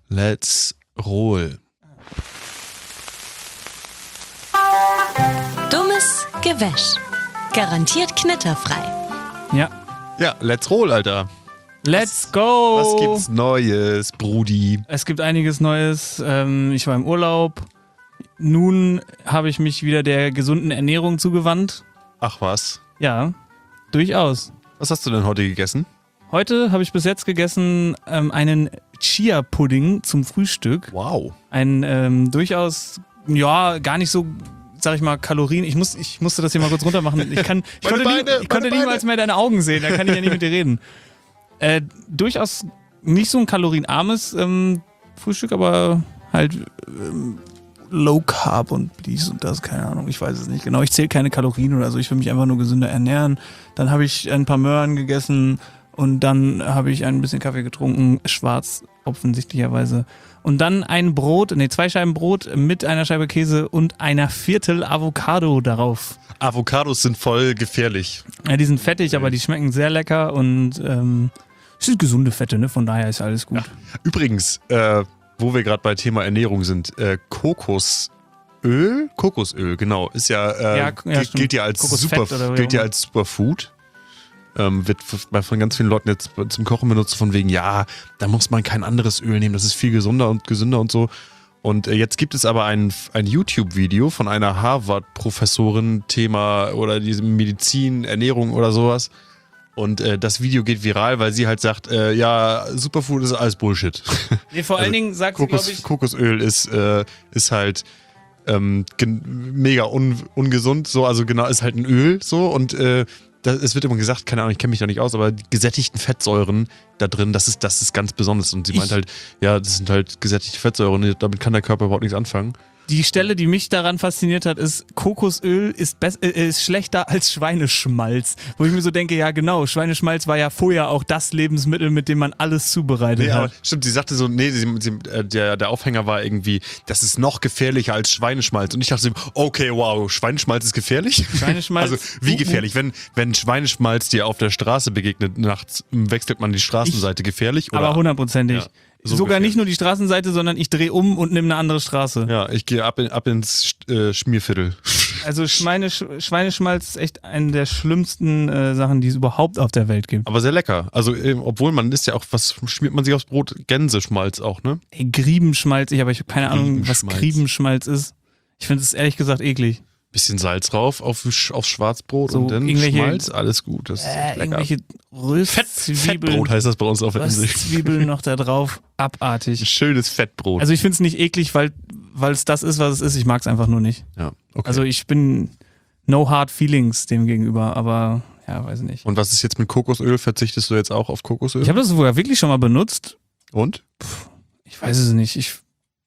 Let's roll. Dummes Gewäsch. Garantiert knitterfrei. Ja. Ja, let's roll, Alter. Let's go! Was gibt's Neues, Brudi? Es gibt einiges Neues. Ich war im Urlaub. Nun habe ich mich wieder der gesunden Ernährung zugewandt. Ach was. Ja, durchaus. Was hast du denn heute gegessen? Heute habe ich bis jetzt gegessen einen Chia-Pudding zum Frühstück. Wow. Ein durchaus, ja, gar nicht so, sag ich mal, Kalorien. Ich musste das hier mal kurz runter machen. Ich konnte niemals mehr deine Augen sehen, da kann ich ja nicht mit dir reden. Durchaus nicht so ein kalorienarmes Frühstück, aber halt Low Carb und dies und das, keine Ahnung, ich weiß es nicht genau. Ich zähle keine Kalorien oder so, ich will mich einfach nur gesünder ernähren. Dann habe ich ein paar Möhren gegessen und dann habe ich ein bisschen Kaffee getrunken, schwarz offensichtlicherweise. Und dann zwei Scheiben Brot mit einer Scheibe Käse und einer Viertel Avocado darauf. Avocados sind voll gefährlich. Ja, die sind fettig, aber die schmecken sehr lecker und es sind gesunde Fette, ne? Von daher ist alles gut. Ja. Übrigens, wo wir gerade bei Thema Ernährung sind, Kokosöl, genau, ist gilt ja als Superfood. Wird von ganz vielen Leuten jetzt zum Kochen benutzt, von wegen, ja, da muss man kein anderes Öl nehmen, das ist viel gesünder und so. Und jetzt gibt es aber ein YouTube-Video von einer Harvard-Professorin, Thema oder diese Medizin, Ernährung oder sowas. Und das Video geht viral, weil sie halt sagt, ja, Superfood ist alles Bullshit. Nee, vor allen Dingen sagt sie, glaube ich... Kokosöl ist halt mega ungesund, so, also genau, ist halt ein Öl, so, und es wird immer gesagt, keine Ahnung, ich kenne mich da nicht aus, aber die gesättigten Fettsäuren da drin, das ist ganz besonders. Und sie meint halt, ja, das sind halt gesättigte Fettsäuren, damit kann der Körper überhaupt nichts anfangen. Die Stelle, die mich daran fasziniert hat, ist, Kokosöl ist schlechter als Schweineschmalz. Wo ich mir so denke, ja genau, Schweineschmalz war ja vorher auch das Lebensmittel, mit dem man alles zubereitet hat. Aber stimmt, sie sagte so, nee, der Aufhänger war irgendwie, das ist noch gefährlicher als Schweineschmalz. Und ich dachte so, okay, wow, Schweineschmalz ist gefährlich? Schweineschmalz? Also wie gefährlich? Wenn Schweineschmalz dir auf der Straße begegnet, nachts wechselt man die Straßenseite, gefährlich? Oder? Aber hundertprozentig. Ja. So sogar gefährlich. Nicht nur die Straßenseite, sondern ich drehe um und nehme eine andere Straße. Ja, ich gehe ab ins Schmierviertel. Also Schweineschmalz ist echt eine der schlimmsten Sachen, die es überhaupt auf der Welt gibt. Aber sehr lecker. Also obwohl man isst ja auch, was schmiert man sich aufs Brot? Gänseschmalz auch, ne? Ey, Griebenschmalz, ich habe keine Ahnung, was Griebenschmalz ist. Ich finde es ehrlich gesagt eklig. Bisschen Salz drauf aufs Schwarzbrot so und dann Schmalz, alles gut. Das ist lecker. Irgendwelche Röstzwiebeln. Fettbrot heißt das bei uns auf der Insel. Röstzwiebeln noch da drauf, abartig. Ein schönes Fettbrot. Also ich finde es nicht eklig, weil es das ist, was es ist. Ich mag es einfach nur nicht. Ja, okay. Also ich bin no hard feelings dem gegenüber, aber ja, weiß nicht. Und was ist jetzt mit Kokosöl? Verzichtest du jetzt auch auf Kokosöl? Ich habe das sogar wirklich schon mal benutzt. Und? Ich weiß es nicht. Ich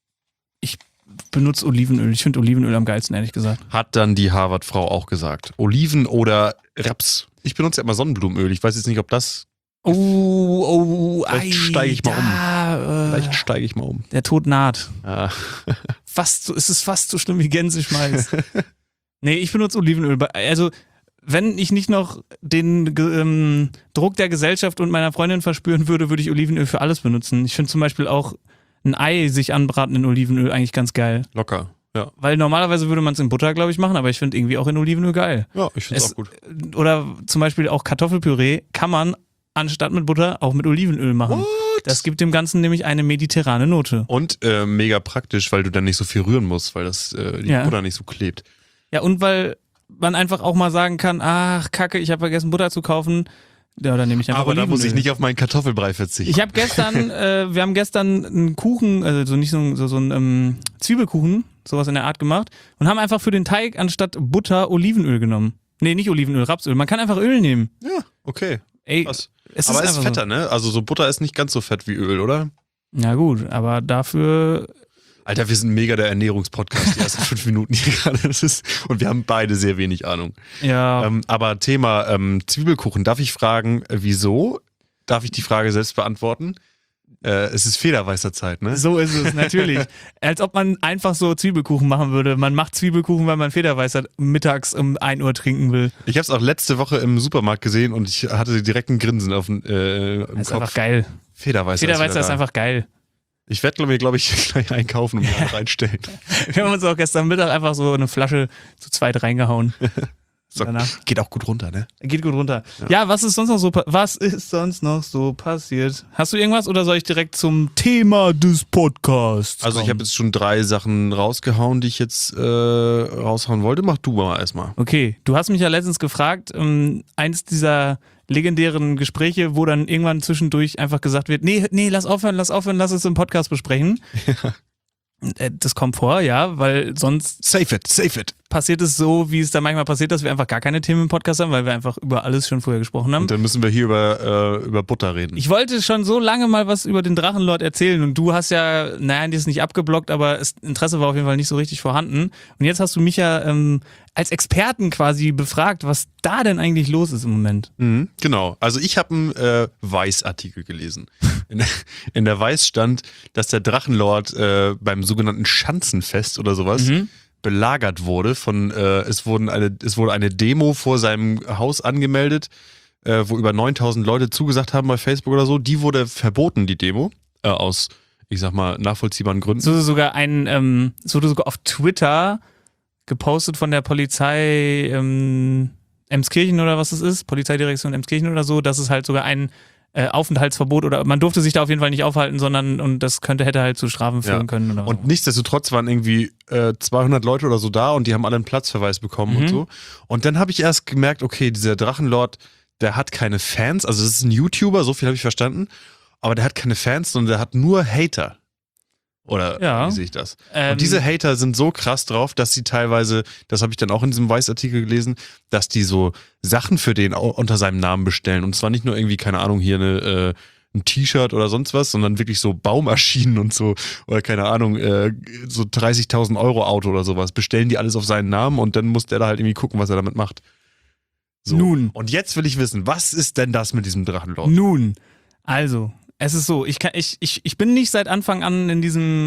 benutze Olivenöl. Ich finde Olivenöl am geilsten, ehrlich gesagt. Hat dann die Harvard-Frau auch gesagt. Oliven oder Raps. Ich benutze ja immer Sonnenblumenöl. Ich weiß jetzt nicht, ob das... Vielleicht steige ich mal um. Der Tod naht. Ja. Es ist fast so schlimm wie Gänseschmalz. Nee, ich benutze Olivenöl. Also, wenn ich nicht noch den Druck der Gesellschaft und meiner Freundin verspüren würde, würde ich Olivenöl für alles benutzen. Ich finde zum Beispiel auch ein Ei sich anbraten in Olivenöl eigentlich ganz geil. Locker, ja. Weil normalerweise würde man es in Butter, glaube ich, machen, aber ich finde irgendwie auch in Olivenöl geil. Ja, ich finde es auch gut. Oder zum Beispiel auch Kartoffelpüree kann man anstatt mit Butter auch mit Olivenöl machen. What? Das gibt dem Ganzen nämlich eine mediterrane Note. Und mega praktisch, weil du dann nicht so viel rühren musst, weil das die Butter nicht so klebt. Ja, und weil man einfach auch mal sagen kann, ach Kacke, ich habe vergessen Butter zu kaufen. Ja, dann nehme ich einfach Aber da Olivenöl. muss ich nicht auf meinen Kartoffelbrei verzichten. Ich habe wir haben gestern einen Kuchen, also nicht so ein Zwiebelkuchen, sowas in der Art gemacht und haben einfach für den Teig anstatt Butter Olivenöl genommen. Nee, nicht Olivenöl, Rapsöl. Man kann einfach Öl nehmen. Ja, okay. Ey, krass. es aber ist ist fetter, ne? Also so Butter ist nicht ganz so fett wie Öl, oder? Ja gut, aber dafür... Alter, wir sind mega der Ernährungspodcast, die ersten 5 Minuten hier gerade. Und wir haben beide sehr wenig Ahnung. Ja. Aber Thema Zwiebelkuchen, darf ich fragen, wieso? Darf ich die Frage selbst beantworten? Es ist Federweißer Zeit, ne? So ist es, natürlich. Als ob man einfach so Zwiebelkuchen machen würde. Man macht Zwiebelkuchen, weil man Federweißer mittags um 1 Uhr trinken will. Ich habe es auch letzte Woche im Supermarkt gesehen und ich hatte direkt ein Grinsen im Das ist Kopf. einfach geil. Federweißer Federweißer ist einfach geil. Ich werde, glaube ich, gleich einkaufen und mir reinstellen. Wir haben uns auch gestern Mittag einfach so eine Flasche zu zweit reingehauen. So, geht auch gut runter, ne? Geht gut runter. Ja, was ist sonst noch so passiert? Hast du irgendwas oder soll ich direkt zum Thema des Podcasts Also ich habe jetzt schon 3 Sachen rausgehauen, die ich jetzt raushauen wollte. Mach du mal erstmal. Okay, du hast mich ja letztens gefragt, eins dieser legendären Gespräche, wo dann irgendwann zwischendurch einfach gesagt wird, nee, lass aufhören, lass es im Podcast besprechen. Ja. Das kommt vor, ja, weil sonst Save it. Passiert es so, wie es da manchmal passiert, dass wir einfach gar keine Themen im Podcast haben, weil wir einfach über alles schon vorher gesprochen haben. Und dann müssen wir hier über Butter reden. Ich wollte schon so lange mal was über den Drachenlord erzählen und du hast ja, die ist nicht abgeblockt, aber das Interesse war auf jeden Fall nicht so richtig vorhanden. Und jetzt hast du mich ja als Experten quasi befragt, was da denn eigentlich los ist im Moment. Mhm, genau. Also ich habe einen Weiß-Artikel gelesen. In der Weiß stand, dass der Drachenlord beim sogenannten Schanzenfest oder sowas belagert wurde. Es wurde eine Demo vor seinem Haus angemeldet, wo über 9.000 Leute zugesagt haben bei Facebook oder so. Die wurde verboten, die Demo, aus, ich sag mal, nachvollziehbaren Gründen. So sogar wurde sogar auf Twitter gepostet von der Polizei Emskirchen oder was es ist, Polizeidirektion Emskirchen oder so, dass es halt sogar ein Aufenthaltsverbot oder man durfte sich da auf jeden Fall nicht aufhalten, und das hätte halt zu Strafen führen können. Oder und nichtsdestotrotz waren irgendwie 200 Leute oder so da und die haben alle einen Platzverweis bekommen und so. Und dann habe ich erst gemerkt, okay, dieser Drachenlord, der hat keine Fans, also das ist ein YouTuber, so viel habe ich verstanden, aber der hat keine Fans, sondern der hat nur Hater. Oder wie sehe ich das? Und diese Hater sind so krass drauf, dass sie teilweise, das habe ich dann auch in diesem Weiß-Artikel gelesen, dass die so Sachen für den unter seinem Namen bestellen. Und zwar nicht nur irgendwie, keine Ahnung, hier ein T-Shirt oder sonst was, sondern wirklich so Baumaschinen und so, oder keine Ahnung, so 30.000 Euro Auto oder sowas. Bestellen die alles auf seinen Namen und dann muss der da halt irgendwie gucken, was er damit macht. So. Nun. Und jetzt will ich wissen, was ist denn das mit diesem Drachenlord? Nun, also... Es ist so, ich bin nicht seit Anfang an in diesem,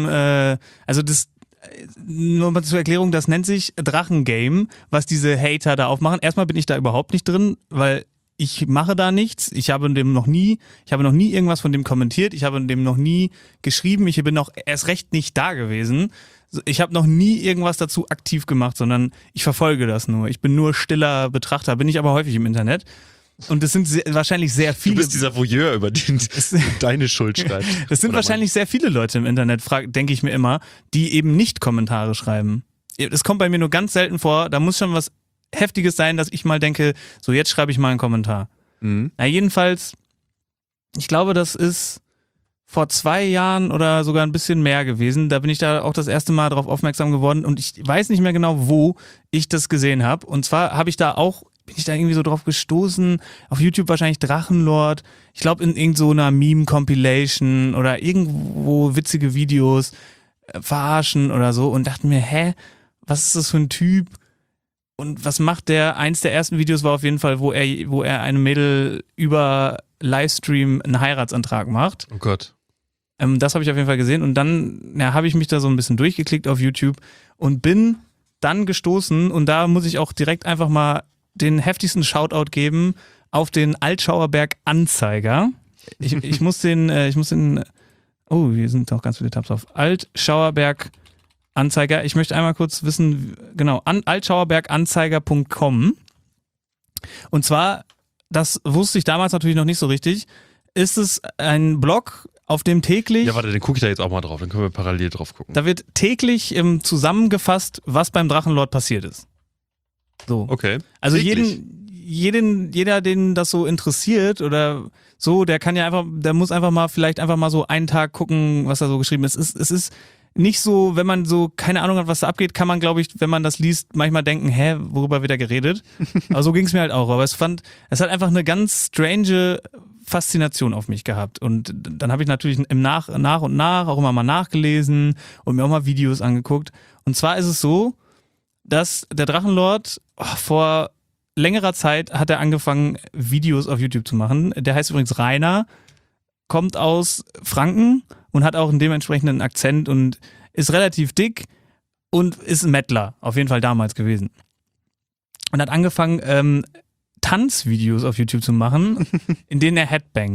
nur mal zur Erklärung, das nennt sich Drachengame, was diese Hater da aufmachen. Erstmal bin ich da überhaupt nicht drin, weil ich mache da nichts. Ich habe noch nie irgendwas von dem kommentiert, ich habe dem noch nie geschrieben, ich bin auch erst recht nicht da gewesen. Ich habe noch nie irgendwas dazu aktiv gemacht, sondern ich verfolge das nur. Ich bin nur stiller Betrachter, bin ich aber häufig im Internet. Und es sind wahrscheinlich sehr viele... Du bist dieser Voyeur, über den deine Schuld schreibt. Es sind wahrscheinlich sehr viele Leute im Internet, denke ich mir immer, die eben nicht Kommentare schreiben. Es kommt bei mir nur ganz selten vor, da muss schon was Heftiges sein, dass ich mal denke, so jetzt schreibe ich mal einen Kommentar. Mhm. Na jedenfalls, ich glaube, das ist vor 2 Jahren oder sogar ein bisschen mehr gewesen. Da bin ich da auch das erste Mal drauf aufmerksam geworden und ich weiß nicht mehr genau, wo ich das gesehen habe. Und zwar bin ich da irgendwie so drauf gestoßen, auf YouTube wahrscheinlich Drachenlord, ich glaube in irgendeiner Meme-Compilation oder irgendwo witzige Videos verarschen oder so und dachte mir, was ist das für ein Typ und was macht der? Eins der ersten Videos war auf jeden Fall, wo er einem Mädel über Livestream einen Heiratsantrag macht. Oh Gott. Das habe ich auf jeden Fall gesehen und dann habe ich mich da so ein bisschen durchgeklickt auf YouTube und bin dann gestoßen und da muss ich auch direkt einfach mal den heftigsten Shoutout geben auf den Altschauerberg Anzeiger. Ich muss den, hier sind noch ganz viele Tabs auf. Altschauerberg Anzeiger. Ich möchte einmal kurz wissen, genau, altschauerberganzeiger.com. Und zwar, das wusste ich damals natürlich noch nicht so richtig, ist es ein Blog, auf dem täglich... Ja, warte, den gucke ich da jetzt auch mal drauf, dann können wir parallel drauf gucken. Da wird täglich zusammengefasst, was beim Drachenlord passiert ist. So. Okay. Also jeder, den das so interessiert oder so, der muss einfach mal vielleicht mal so einen Tag gucken, was da so geschrieben ist. Es ist nicht so, wenn man so keine Ahnung hat, was da abgeht, kann man, glaube ich, wenn man das liest, manchmal denken, worüber wird da geredet? Aber so ging es mir halt auch. Aber es hat einfach eine ganz strange Faszination auf mich gehabt. Und dann habe ich natürlich nach und nach auch immer mal nachgelesen und mir auch mal Videos angeguckt. Und zwar ist es so, dass der Drachenlord vor längerer Zeit hat er angefangen, Videos auf YouTube zu machen. Der heißt übrigens Rainer, kommt aus Franken und hat auch einen dementsprechenden Akzent und ist relativ dick und ist ein Mettler, auf jeden Fall damals gewesen. Und hat angefangen, Tanzvideos auf YouTube zu machen, in denen er headbangt.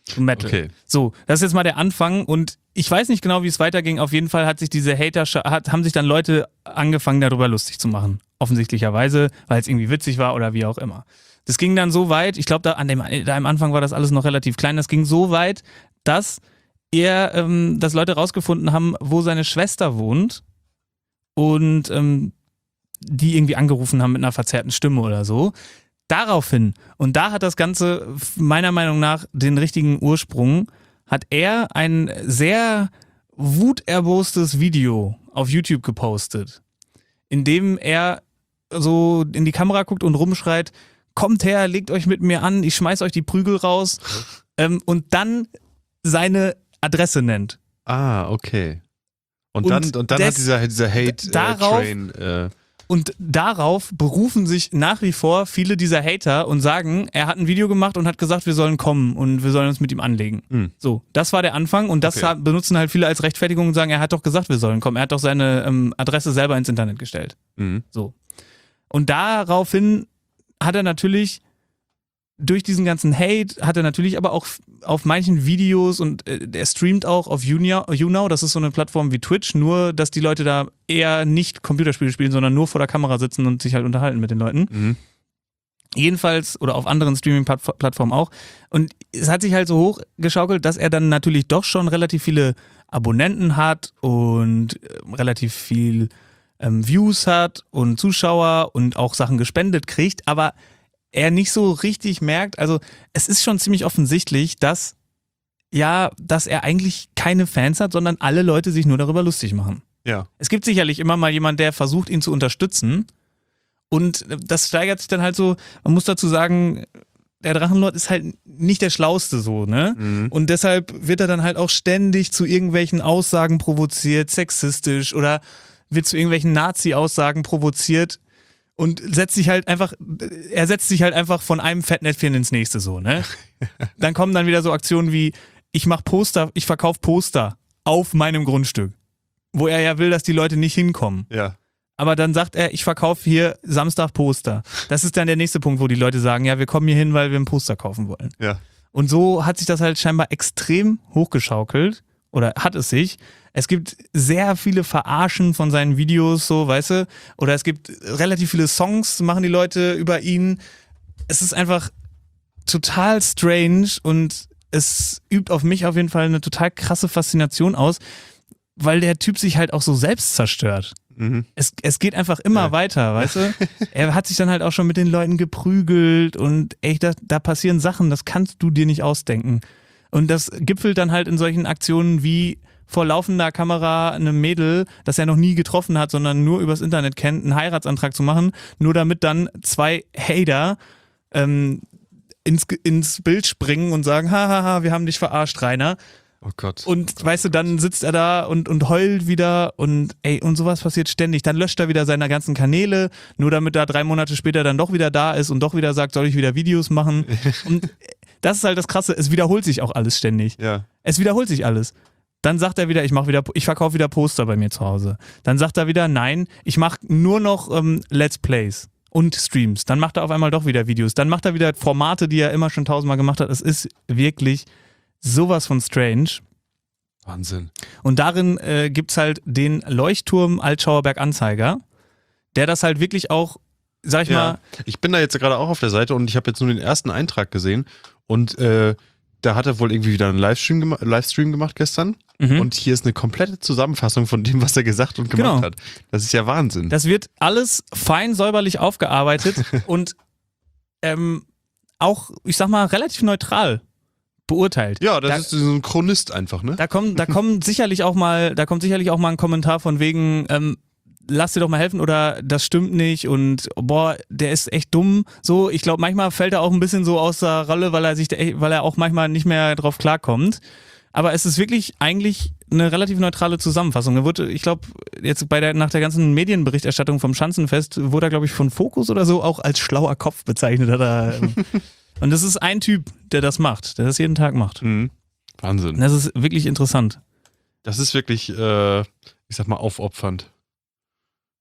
Metal. Okay. So, das ist jetzt mal der Anfang und ich weiß nicht genau, wie es weiterging. Auf jeden Fall hat sich diese haben sich dann Leute angefangen, darüber lustig zu machen. Offensichtlicherweise, weil es irgendwie witzig war oder wie auch immer. Das ging dann so weit, ich glaube, da am Anfang war das alles noch relativ klein, das ging so weit, dass dass Leute rausgefunden haben, wo seine Schwester wohnt und die irgendwie angerufen haben mit einer verzerrten Stimme oder so. Daraufhin, und da hat das Ganze meiner Meinung nach den richtigen Ursprung, hat er ein sehr wuterbostes Video auf YouTube gepostet, in dem er so in die Kamera guckt und rumschreit, kommt her, legt euch mit mir an, ich schmeiß euch die Prügel raus und dann seine Adresse nennt. Ah, okay. Und dann hat dieser Hate-Train... Und darauf berufen sich nach wie vor viele dieser Hater und sagen, er hat ein Video gemacht und hat gesagt, wir sollen kommen und wir sollen uns mit ihm anlegen. So, das war der Anfang und das benutzen halt viele als Rechtfertigung und sagen, er hat doch gesagt, wir sollen kommen. Er hat doch seine Adresse selber ins Internet gestellt. So. Und daraufhin hat er natürlich durch diesen ganzen Hate, hat er natürlich aber auch auf manchen Videos und er streamt auch auf YouNow, das ist so eine Plattform wie Twitch, nur dass die Leute da eher nicht Computerspiele spielen, sondern nur vor der Kamera sitzen und sich halt unterhalten mit den Leuten. Jedenfalls, oder auf anderen Streaming-Plattformen auch. Und es hat sich halt so hochgeschaukelt, dass er dann natürlich doch schon relativ viele Abonnenten hat und relativ viel Views hat und Zuschauer und auch Sachen gespendet kriegt, aber er nicht so richtig merkt, also es ist schon ziemlich offensichtlich, dass er eigentlich keine Fans hat, sondern alle Leute sich nur darüber lustig machen. Ja. Es gibt sicherlich immer mal jemanden, der versucht, ihn zu unterstützen und das steigert sich dann halt so, man muss dazu sagen, der Drachenlord ist halt nicht der Schlauste so, ne? Und deshalb wird er dann halt auch ständig zu irgendwelchen Aussagen provoziert, sexistisch oder wird zu irgendwelchen Nazi-Aussagen provoziert. Und setzt sich halt einfach von einem Fettnäpfchen ins nächste so, ne? Dann kommen dann wieder so Aktionen wie, ich verkaufe Poster auf meinem Grundstück. Wo er ja will, dass die Leute nicht hinkommen. Ja. Aber dann sagt er, ich verkaufe hier Samstag Poster. Das ist dann der nächste Punkt, wo die Leute sagen, ja, wir kommen hier hin, weil wir ein Poster kaufen wollen. Ja. Und so hat sich das halt scheinbar extrem hochgeschaukelt. Oder hat es sich. Es gibt sehr viele Verarschen von seinen Videos, so, weißt du? Oder es gibt relativ viele Songs, machen die Leute über ihn. Es ist einfach total strange und es übt auf mich auf jeden Fall eine total krasse Faszination aus, weil der Typ sich halt auch so selbst zerstört. Es geht einfach immer weiter, weißt du? Er hat sich dann halt auch schon mit den Leuten geprügelt und echt, da passieren Sachen, das kannst du dir nicht ausdenken. Und das gipfelt dann halt in solchen Aktionen wie vor laufender Kamera einem Mädel, das er noch nie getroffen hat, sondern nur übers Internet kennt, einen Heiratsantrag zu machen, nur damit dann zwei Hater ins Bild springen und sagen, hahaha, wir haben dich verarscht, Rainer. Oh Gott. Und weißt du, dann sitzt er da und heult wieder und sowas passiert ständig. Dann löscht er wieder seine ganzen Kanäle, nur damit er 3 Monate später dann doch wieder da ist und doch wieder sagt, soll ich wieder Videos machen. Und das ist halt das Krasse, es wiederholt sich auch alles ständig. Ja. Es wiederholt sich alles. Dann sagt er wieder, ich verkaufe wieder Poster bei mir zu Hause. Dann sagt er wieder, nein, ich mache nur noch Let's Plays und Streams. Dann macht er auf einmal doch wieder Videos. Dann macht er wieder Formate, die er immer schon 1000-mal gemacht hat. Es ist wirklich sowas von strange. Wahnsinn. Und darin gibt's halt den Leuchtturm Altschauerberg Anzeiger, der das halt wirklich auch, sag ich mal... Ich bin da jetzt gerade auch auf der Seite und ich habe jetzt nur den ersten Eintrag gesehen und da hat er wohl irgendwie wieder einen Livestream gemacht gestern. Und hier ist eine komplette Zusammenfassung von dem, was er gesagt und gemacht hat. Das ist ja Wahnsinn. Das wird alles fein säuberlich aufgearbeitet und auch, ich sag mal, relativ neutral beurteilt. Ja, das ist so ein Chronist einfach, ne? Da kommt sicherlich auch mal ein Kommentar von wegen, lass dir doch mal helfen oder das stimmt nicht und boah, der ist echt dumm. So, ich glaube, manchmal fällt er auch ein bisschen so aus der Rolle, weil er auch manchmal nicht mehr drauf klarkommt. Aber es ist wirklich eigentlich eine relativ neutrale Zusammenfassung. Ich glaube, jetzt nach der ganzen Medienberichterstattung vom Schanzenfest wurde er, glaube ich, von Focus oder so auch als schlauer Kopf bezeichnet. Und das ist ein Typ, der das macht, der das jeden Tag macht. Wahnsinn. Das ist wirklich interessant. Das ist wirklich, ich sag mal, aufopfernd.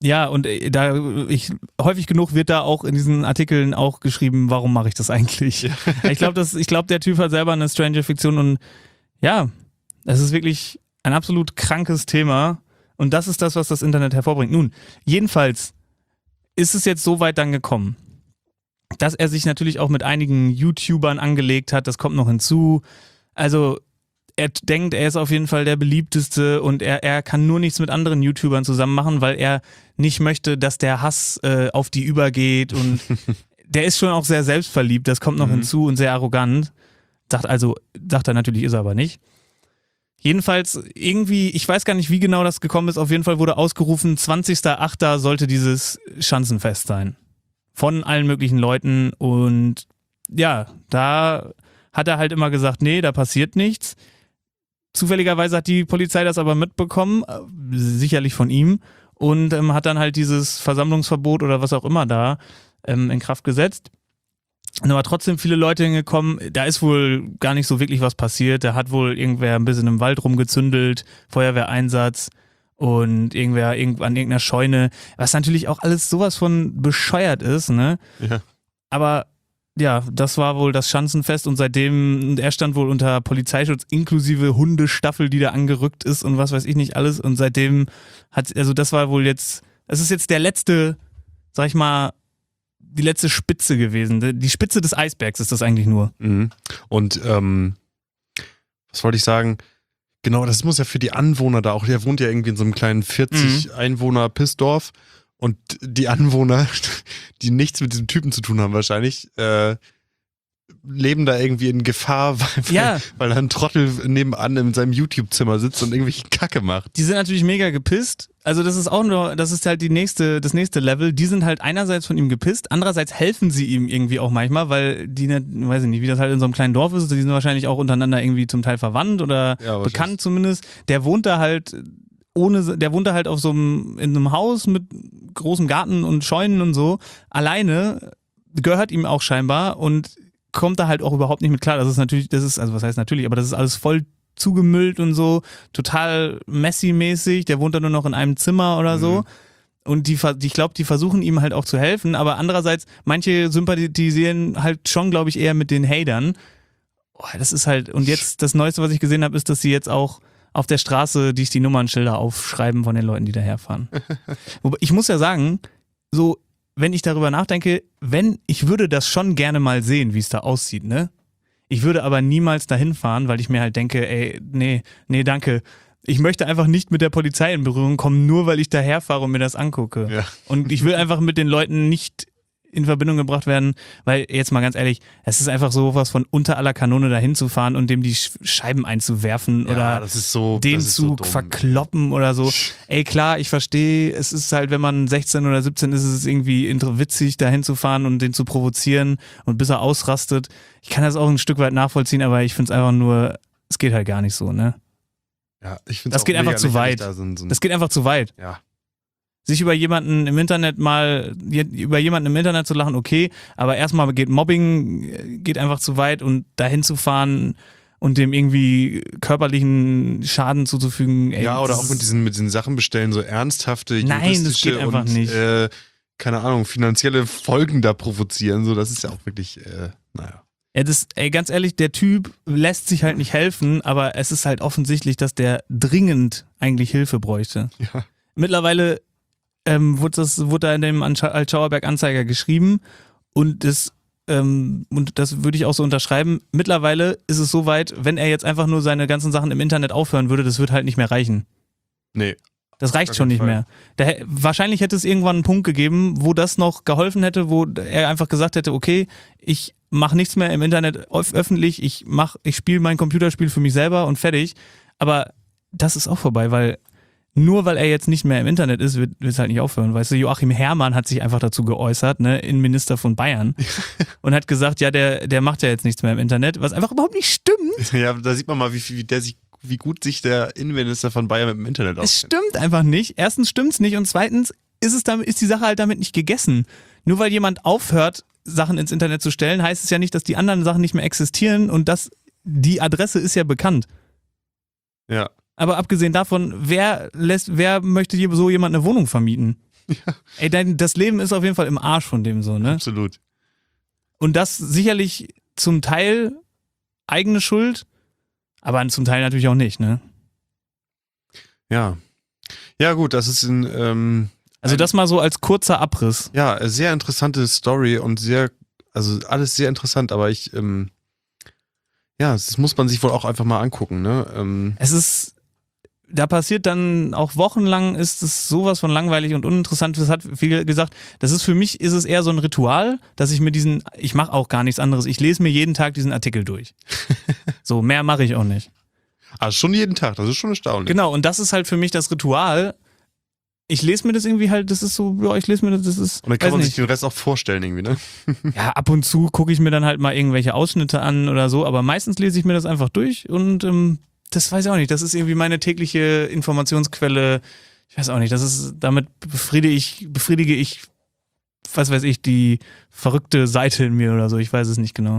Ja, und häufig genug wird da auch in diesen Artikeln auch geschrieben, warum mache ich das eigentlich? Ja. Ich glaube, der Typ hat selber eine strange Fiktion und ja, es ist wirklich ein absolut krankes Thema und das ist das, was das Internet hervorbringt. Nun, jedenfalls ist es jetzt so weit dann gekommen, dass er sich natürlich auch mit einigen YouTubern angelegt hat, das kommt noch hinzu. Also er denkt, er ist auf jeden Fall der beliebteste und er kann nur nichts mit anderen YouTubern zusammen machen, weil er nicht möchte, dass der Hass auf die übergeht und der ist schon auch sehr selbstverliebt, das kommt noch hinzu und sehr arrogant. Sagt er natürlich, ist er aber nicht. Jedenfalls irgendwie, ich weiß gar nicht, wie genau das gekommen ist, auf jeden Fall wurde ausgerufen, 20.08. sollte dieses Schanzenfest sein. Von allen möglichen Leuten und ja, da hat er halt immer gesagt, nee, da passiert nichts. Zufälligerweise hat die Polizei das aber mitbekommen, sicherlich von ihm, und hat dann halt dieses Versammlungsverbot oder was auch immer da in Kraft gesetzt. Und aber trotzdem viele Leute hingekommen, da ist wohl gar nicht so wirklich was passiert, da hat wohl irgendwer ein bisschen im Wald rumgezündelt, Feuerwehreinsatz und irgendwer an irgendeiner Scheune, was natürlich auch alles sowas von bescheuert ist, ne? Ja. Aber ja, das war wohl das Schanzenfest und seitdem, er stand wohl unter Polizeischutz inklusive Hundestaffel, die da angerückt ist und was weiß ich nicht alles und seitdem das war wohl jetzt, es ist jetzt der letzte, sag ich mal, die letzte Spitze gewesen. Die Spitze des Eisbergs ist das eigentlich nur. Mhm. Und was wollte ich sagen? Genau, das muss ja für die Anwohner da auch, der wohnt ja irgendwie in so einem kleinen 40 Einwohner Pissdorf. Und die Anwohner, die nichts mit diesem Typen zu tun haben wahrscheinlich, leben da irgendwie in Gefahr, weil da ein Trottel nebenan in seinem YouTube-Zimmer sitzt und irgendwelche Kacke macht. Die sind natürlich mega gepisst. Also das ist halt das nächste Level. Die sind halt einerseits von ihm gepisst, andererseits helfen sie ihm irgendwie auch manchmal, weil die nicht, weiß ich nicht, wie das halt in so einem kleinen Dorf ist, die sind wahrscheinlich auch untereinander irgendwie zum Teil verwandt oder bekannt zumindest. Der wohnt da halt auf in einem Haus mit großem Garten und Scheunen und so, alleine, gehört ihm auch scheinbar und kommt da halt auch überhaupt nicht mit klar. Das ist was heißt natürlich, aber das ist alles voll zugemüllt und so, total messy-mäßig, der wohnt da nur noch in einem Zimmer oder so. Und ich glaube, die versuchen ihm halt auch zu helfen, aber andererseits, manche sympathisieren halt schon, glaube ich, eher mit den Hatern. Oh, das ist halt, und jetzt, das Neueste, was ich gesehen habe, ist, dass sie jetzt auch auf der Straße die Nummernschilder aufschreiben von den Leuten, die daherfahren. Wobei, ich muss ja sagen, so, wenn ich darüber nachdenke, ich würde das schon gerne mal sehen, wie es da aussieht, ne? Ich würde aber niemals dahin fahren, weil ich mir halt denke, ey, nee, danke. Ich möchte einfach nicht mit der Polizei in Berührung kommen, nur weil ich daherfahre und mir das angucke. Ja. Und ich will einfach mit den Leuten nicht in Verbindung gebracht werden, weil, jetzt mal ganz ehrlich, es ist einfach so was von unter aller Kanone dahin zu fahren und dem die Scheiben einzuwerfen oder den Zug verkloppen oder so. Ey, klar, ich verstehe, es ist halt, wenn man 16 oder 17 ist, es irgendwie witzig, dahin zu fahren und den zu provozieren und bis er ausrastet. Ich kann das auch ein Stück weit nachvollziehen, aber ich finde es einfach nur, es geht halt gar nicht so, ne? Ja, ich finde das geht einfach zu weit. Das geht einfach zu weit. Ja. Sich über jemanden im Internet zu lachen, okay, aber erstmal geht Mobbing einfach zu weit und dahin zu fahren und dem irgendwie körperlichen Schaden zuzufügen. Ey, ja, oder auch mit diesen Sachen bestellen, so ernsthafte, nein, das geht einfach nicht. Keine Ahnung, finanzielle Folgen da provozieren, so, das ist ja auch wirklich, naja. Ja, ganz ehrlich, der Typ lässt sich halt nicht helfen, aber es ist halt offensichtlich, dass der dringend eigentlich Hilfe bräuchte. Ja. Mittlerweile wurde da in dem Altschauerberg-Anzeiger geschrieben und das würde ich auch so unterschreiben. Mittlerweile ist es so weit, wenn er jetzt einfach nur seine ganzen Sachen im Internet aufhören würde, das wird halt nicht mehr reichen. Nee. Das reicht schon nicht mehr. Wahrscheinlich hätte es irgendwann einen Punkt gegeben, wo das noch geholfen hätte, wo er einfach gesagt hätte, okay, ich mache nichts mehr im Internet öffentlich, ich spiele mein Computerspiel für mich selber und fertig. Aber das ist auch vorbei, weil nur weil er jetzt nicht mehr im Internet ist, wird es halt nicht aufhören. Weißt du, Joachim Herrmann hat sich einfach dazu geäußert, ne, Innenminister von Bayern, und hat gesagt, ja, der macht ja jetzt nichts mehr im Internet, was einfach überhaupt nicht stimmt. Ja, da sieht man mal, wie gut sich der Innenminister von Bayern mit dem Internet auskennt. Es stimmt einfach nicht. Erstens stimmt's nicht und zweitens ist die Sache halt damit nicht gegessen. Nur weil jemand aufhört, Sachen ins Internet zu stellen, heißt es ja nicht, dass die anderen Sachen nicht mehr existieren und die Adresse ist ja bekannt. Ja. Aber abgesehen davon, wer möchte so jemand eine Wohnung vermieten? Ja. Ey, das Leben ist auf jeden Fall im Arsch von dem so, ne? Absolut. Und das sicherlich zum Teil eigene Schuld, aber zum Teil natürlich auch nicht, ne? Ja. Ja, gut, das ist also das mal so als kurzer Abriss. Ja, sehr interessante Story und alles sehr interessant, aber das muss man sich wohl auch einfach mal angucken, ne? Da passiert dann auch wochenlang, ist es sowas von langweilig und uninteressant. Das hat viel gesagt, für mich ist es eher so ein Ritual, dass ich ich mache auch gar nichts anderes. Ich lese mir jeden Tag diesen Artikel durch. So, mehr mache ich auch nicht. Also schon jeden Tag, das ist schon erstaunlich. Genau, und das ist halt für mich das Ritual. Ich lese mir das irgendwie halt, das ist so, ja, ich lese mir das ist. Und dann kann man sich den Rest auch vorstellen irgendwie, ne? Ja, ab und zu gucke ich mir dann halt mal irgendwelche Ausschnitte an oder so, aber meistens lese ich mir das einfach durch und das weiß ich auch nicht. Das ist irgendwie meine tägliche Informationsquelle. Ich weiß auch nicht. Damit befriedige ich, was weiß ich, die verrückte Seite in mir oder so. Ich weiß es nicht genau.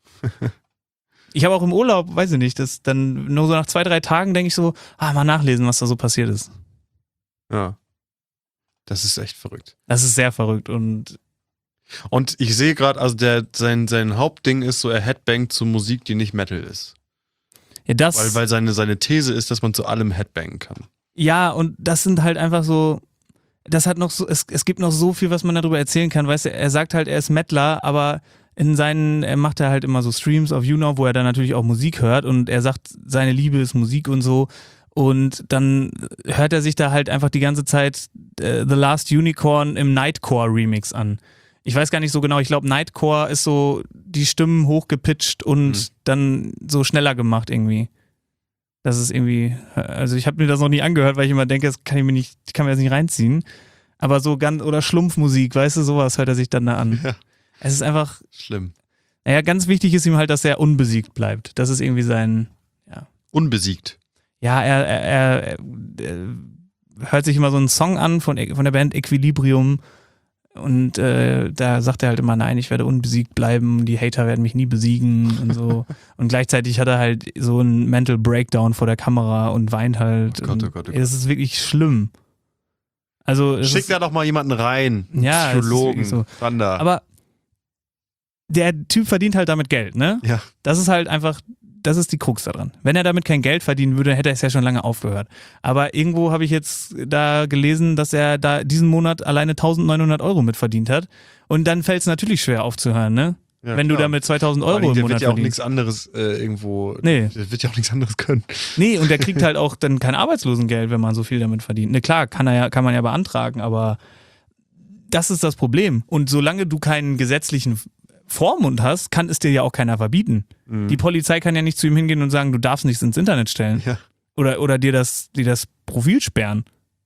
Ich habe auch im Urlaub, weiß ich nicht, das dann nur so nach 2-3 Tagen denke ich so, mal nachlesen, was da so passiert ist. Ja. Das ist echt verrückt. Das ist sehr verrückt und ich sehe gerade, also sein Hauptding ist so, er headbangt zu Musik, die nicht Metal ist. Ja, weil seine These ist, dass man zu allem headbangen kann. Ja, und das sind halt einfach so, das hat noch so, es gibt noch so viel, was man darüber erzählen kann, weißt du, er sagt halt, er ist Mettler, aber er macht halt immer so Streams auf YouNow, wo er dann natürlich auch Musik hört und er sagt, seine Liebe ist Musik und so und dann hört er sich da halt einfach die ganze Zeit The Last Unicorn im Nightcore Remix an. Ich weiß gar nicht so genau, ich glaube Nightcore ist so die Stimmen hochgepitcht und dann so schneller gemacht irgendwie. Das ist irgendwie, also ich habe mir das noch nie angehört, weil ich immer denke, ich kann mir das nicht reinziehen. Aber so oder Schlumpfmusik, weißt du, sowas hört er sich dann da an. Ja. Es ist einfach schlimm. Naja, ganz wichtig ist ihm halt, dass er unbesiegt bleibt. Das ist irgendwie Unbesiegt? Ja, er hört sich immer so einen Song an von der Band Equilibrium. Und da sagt er halt immer, nein, ich werde unbesiegt bleiben, die Hater werden mich nie besiegen und so. Und gleichzeitig hat er halt so einen Mental Breakdown vor der Kamera und weint halt. Oh Gott. Es ist wirklich schlimm. Also schick da doch mal jemanden rein, einen Psychologen, so. Aber der Typ verdient halt damit Geld, ne? Ja. Das ist halt einfach, das ist die Krux daran. Wenn er damit kein Geld verdienen würde, hätte er es ja schon lange aufgehört. Aber irgendwo habe ich jetzt da gelesen, dass er da diesen Monat alleine 1.900 Euro mit verdient hat. Und dann fällt es natürlich schwer aufzuhören, ne? Ja, wenn du damit 2.000 Euro im Monat der wird ja auch verdienst. nichts anderes irgendwo. Nee. Der wird ja auch nichts anderes können. Nee, und der kriegt halt auch dann kein Arbeitslosengeld, wenn man so viel damit verdient. Ne, klar, kann man ja beantragen, aber das ist das Problem. Und solange du keinen gesetzlichen Vormund hast, kann es dir ja auch keiner verbieten. Mhm. Die Polizei kann ja nicht zu ihm hingehen und sagen, du darfst nichts ins Internet stellen. Ja. Oder dir das Profil sperren.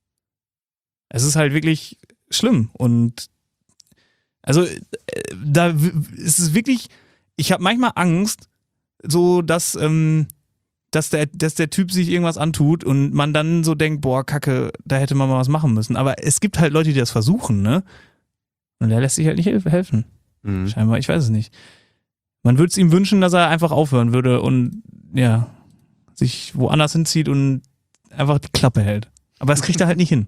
Es ist halt wirklich schlimm. Und also da ist es wirklich, ich habe manchmal Angst, so dass der Typ sich irgendwas antut und man dann so denkt, boah, Kacke, da hätte man mal was machen müssen. Aber es gibt halt Leute, die das versuchen, ne? Und der lässt sich halt nicht helfen. Mhm. Scheinbar, ich weiß es nicht. Man würde es ihm wünschen, dass er einfach aufhören würde und ja, sich woanders hinzieht und einfach die Klappe hält. Aber das kriegt er halt nicht hin.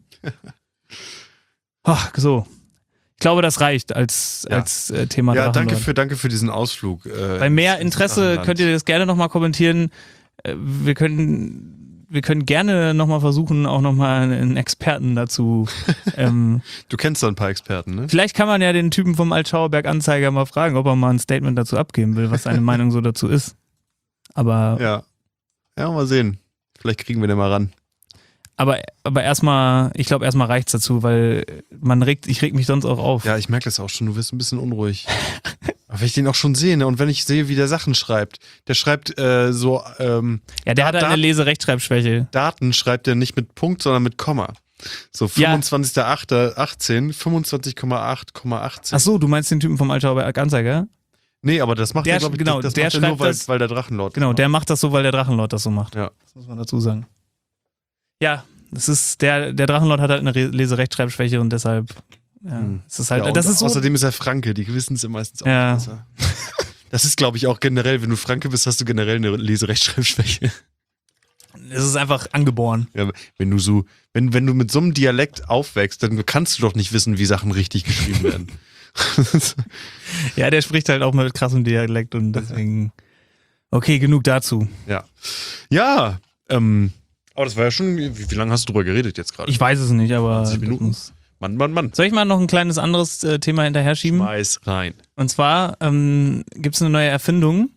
Ach, so. Ich glaube, das reicht als Thema. Ja, danke für diesen Ausflug. Bei mehr Interesse könnt ihr das gerne nochmal kommentieren. Wir können gerne nochmal versuchen, auch nochmal einen Experten dazu. Du kennst doch ein paar Experten, ne? Vielleicht kann man ja den Typen vom Altschauerberg Anzeiger mal fragen, ob er mal ein Statement dazu abgeben will, was seine Meinung so dazu ist. Aber. Ja, mal sehen. Vielleicht kriegen wir den mal ran. Aber erstmal, ich glaube, erstmal reicht's dazu, weil ich reg mich sonst auch auf. Ja, ich merke das auch schon, du wirst ein bisschen unruhig. Aber wenn ich den auch schon sehe, ne, und wenn ich sehe, wie der Sachen schreibt, der schreibt so. Ja, der hat eine Leserechtschreibschwäche. Daten schreibt er nicht mit Punkt, sondern mit Komma. So 25.08.18, 25,8,18. Ach so, du meinst den Typen vom Altschauerberg Anzeiger? Nee, aber das macht er, glaube ich, genau, das der macht er nur, weil der Drachenlord genau, der macht das so, weil der Drachenlord das so macht. Ja. Das muss man dazu sagen. Ja, das ist der Drachenlord hat halt eine Leserechtschreibschwäche und deshalb es ist halt, ja, das ist so. Außerdem ist er Franke, die wissen es ja meistens auch ja. besser. Das ist, glaube ich, auch generell, wenn du Franke bist, hast du generell eine Leserechtschreibschwäche. Es ist einfach angeboren. Ja, wenn du mit so einem Dialekt aufwächst, dann kannst du doch nicht wissen, wie Sachen richtig geschrieben werden. Ja, der spricht halt auch mit krassem Dialekt und deswegen. Okay, genug dazu. Ja. Ja, aber das war ja schon, wie lange hast du drüber geredet jetzt gerade? Ich weiß es nicht, aber 20 Minuten. Mann. Soll ich mal noch ein kleines anderes Thema hinterher schieben? Schmeiß rein. Und zwar gibt es eine neue Erfindung,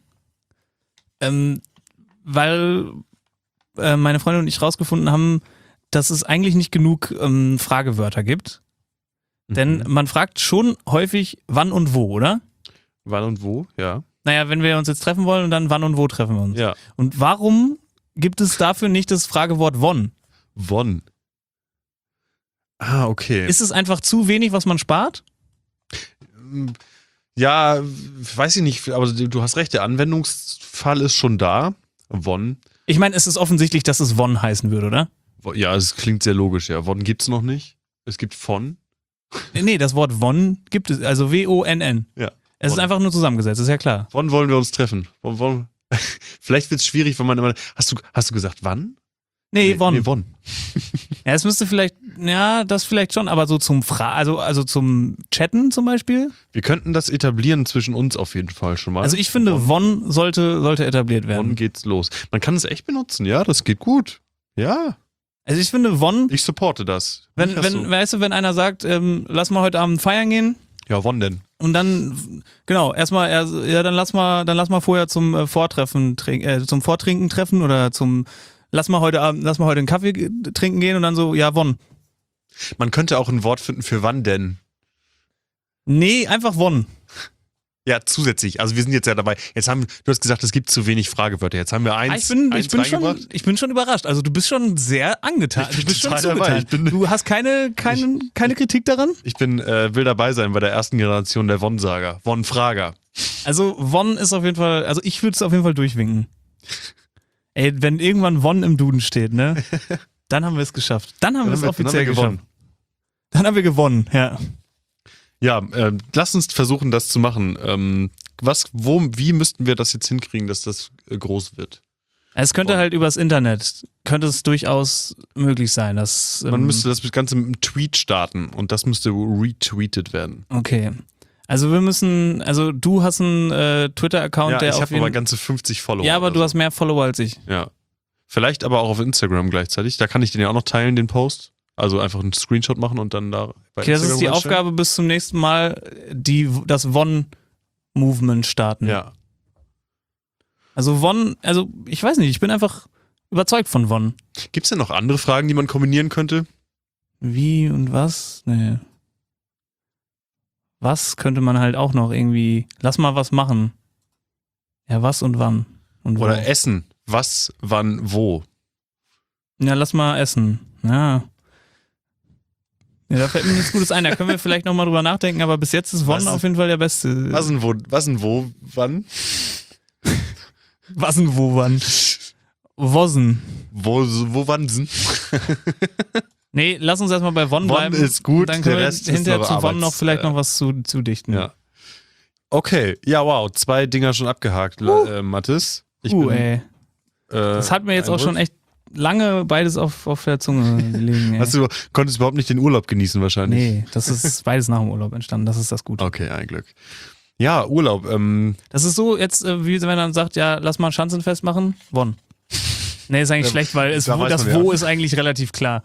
weil meine Freundin und ich rausgefunden haben, dass es eigentlich nicht genug Fragewörter gibt. Denn man fragt schon häufig wann und wo, oder? Wann und wo, ja. Naja, wenn wir uns jetzt treffen wollen und dann wann und wo treffen wir uns. Ja. Und warum gibt es dafür nicht das Fragewort wann? Wann? Ah, okay. Ist es einfach zu wenig, was man spart? Ja, weiß ich nicht, aber du hast recht, der Anwendungsfall ist schon da. Wann? Ich meine, es ist offensichtlich, dass es wann heißen würde, oder? Ja, es klingt sehr logisch, ja. Wann gibt's noch nicht. Es gibt von. Nee, das Wort wann gibt es, also W-O-N-N. Ja. Es ist einfach nur zusammengesetzt, ist ja klar. Wann wollen wir uns treffen? Vielleicht wird es schwierig, wenn man immer. Hast du gesagt wann? Nee, wann. Nee, wann. Ja, es müsste vielleicht, ja, das vielleicht schon, aber so zum also zum Chatten zum Beispiel. Wir könnten das etablieren zwischen uns auf jeden Fall schon mal. Also ich finde, wann sollte etabliert werden. Wann geht's los? Man kann es echt benutzen, ja, das geht gut. Ja. Also ich finde, wann. Ich supporte das. Weißt du, wenn einer sagt, lass mal heute Abend feiern gehen. Ja, wann denn? Und dann, genau, erstmal, ja, dann lass mal vorher zum Vortrinken treffen oder lass mal heute einen Kaffee trinken gehen und dann so, ja, wann? Man könnte auch ein Wort finden für wann denn. Nee, einfach wann. Ja, zusätzlich. Also wir sind jetzt ja dabei. Du hast gesagt, es gibt zu wenig Fragewörter. Jetzt haben wir eins. Ich bin schon überrascht. Also du bist schon sehr angetan. Du bist schon zugetan. Du hast keine Kritik daran? Ich will dabei sein bei der ersten Generation der Won-Sager. Won-Frager. Also Won ist auf jeden Fall, also ich würde es auf jeden Fall durchwinken. Ey, wenn irgendwann Won im Duden steht, ne? Dann haben wir es geschafft. Dann haben wir es offiziell gewonnen. Dann haben wir gewonnen, ja. Ja, lass uns versuchen, das zu machen. Wie müssten wir das jetzt hinkriegen, dass das groß wird? Es könnte halt übers Internet, könnte es durchaus möglich sein, dass... Man müsste das Ganze mit einem Tweet starten und das müsste retweetet werden. Okay. Also du hast einen Twitter-Account, ja, der ich habe aber ganze 50 Follower. Ja, aber du hast mehr Follower als ich. Ja. Vielleicht aber auch auf Instagram gleichzeitig. Da kann ich den ja auch noch teilen, den Post. Also einfach einen Screenshot machen und dann da bei Okay, das ist die Aufgabe bis zum nächsten Mal, das Won-Movement starten. Ja. Also ich weiß nicht, ich bin einfach überzeugt von Won. Gibt es denn noch andere Fragen, die man kombinieren könnte? Wie und was? Nee. Was könnte man halt auch noch irgendwie, lass mal was machen. Ja, was und wann? Und wo. Oder essen. Was, wann, wo? Ja, lass mal essen. Ja. Ja, da fällt mir nichts Gutes ein. Da können wir vielleicht nochmal drüber nachdenken, aber bis jetzt ist Won auf jeden Fall der Beste. Was und wo, wann? Was und wo, wann? Wosen. Wo wannsen? Nee, lass uns erstmal bei Won bleiben. Won ist gut, dann können der wir Rest hinterher ist zu Won noch vielleicht noch was zudichten. Ja. Okay, ja, wow, 2 Dinger schon abgehakt, Mathis. Ey. Das hat mir jetzt auch schon echt lange beides auf der Zunge gelegen. Du konntest überhaupt nicht den Urlaub genießen wahrscheinlich? Nee, das ist beides nach dem Urlaub entstanden, das ist das Gute. Okay, ein Glück. Ja, Urlaub. Das ist so jetzt, wie wenn man sagt, ja, lass mal ein Schanzenfest machen, Won. Nee, ist eigentlich schlecht, weil das Wo ist eigentlich relativ klar.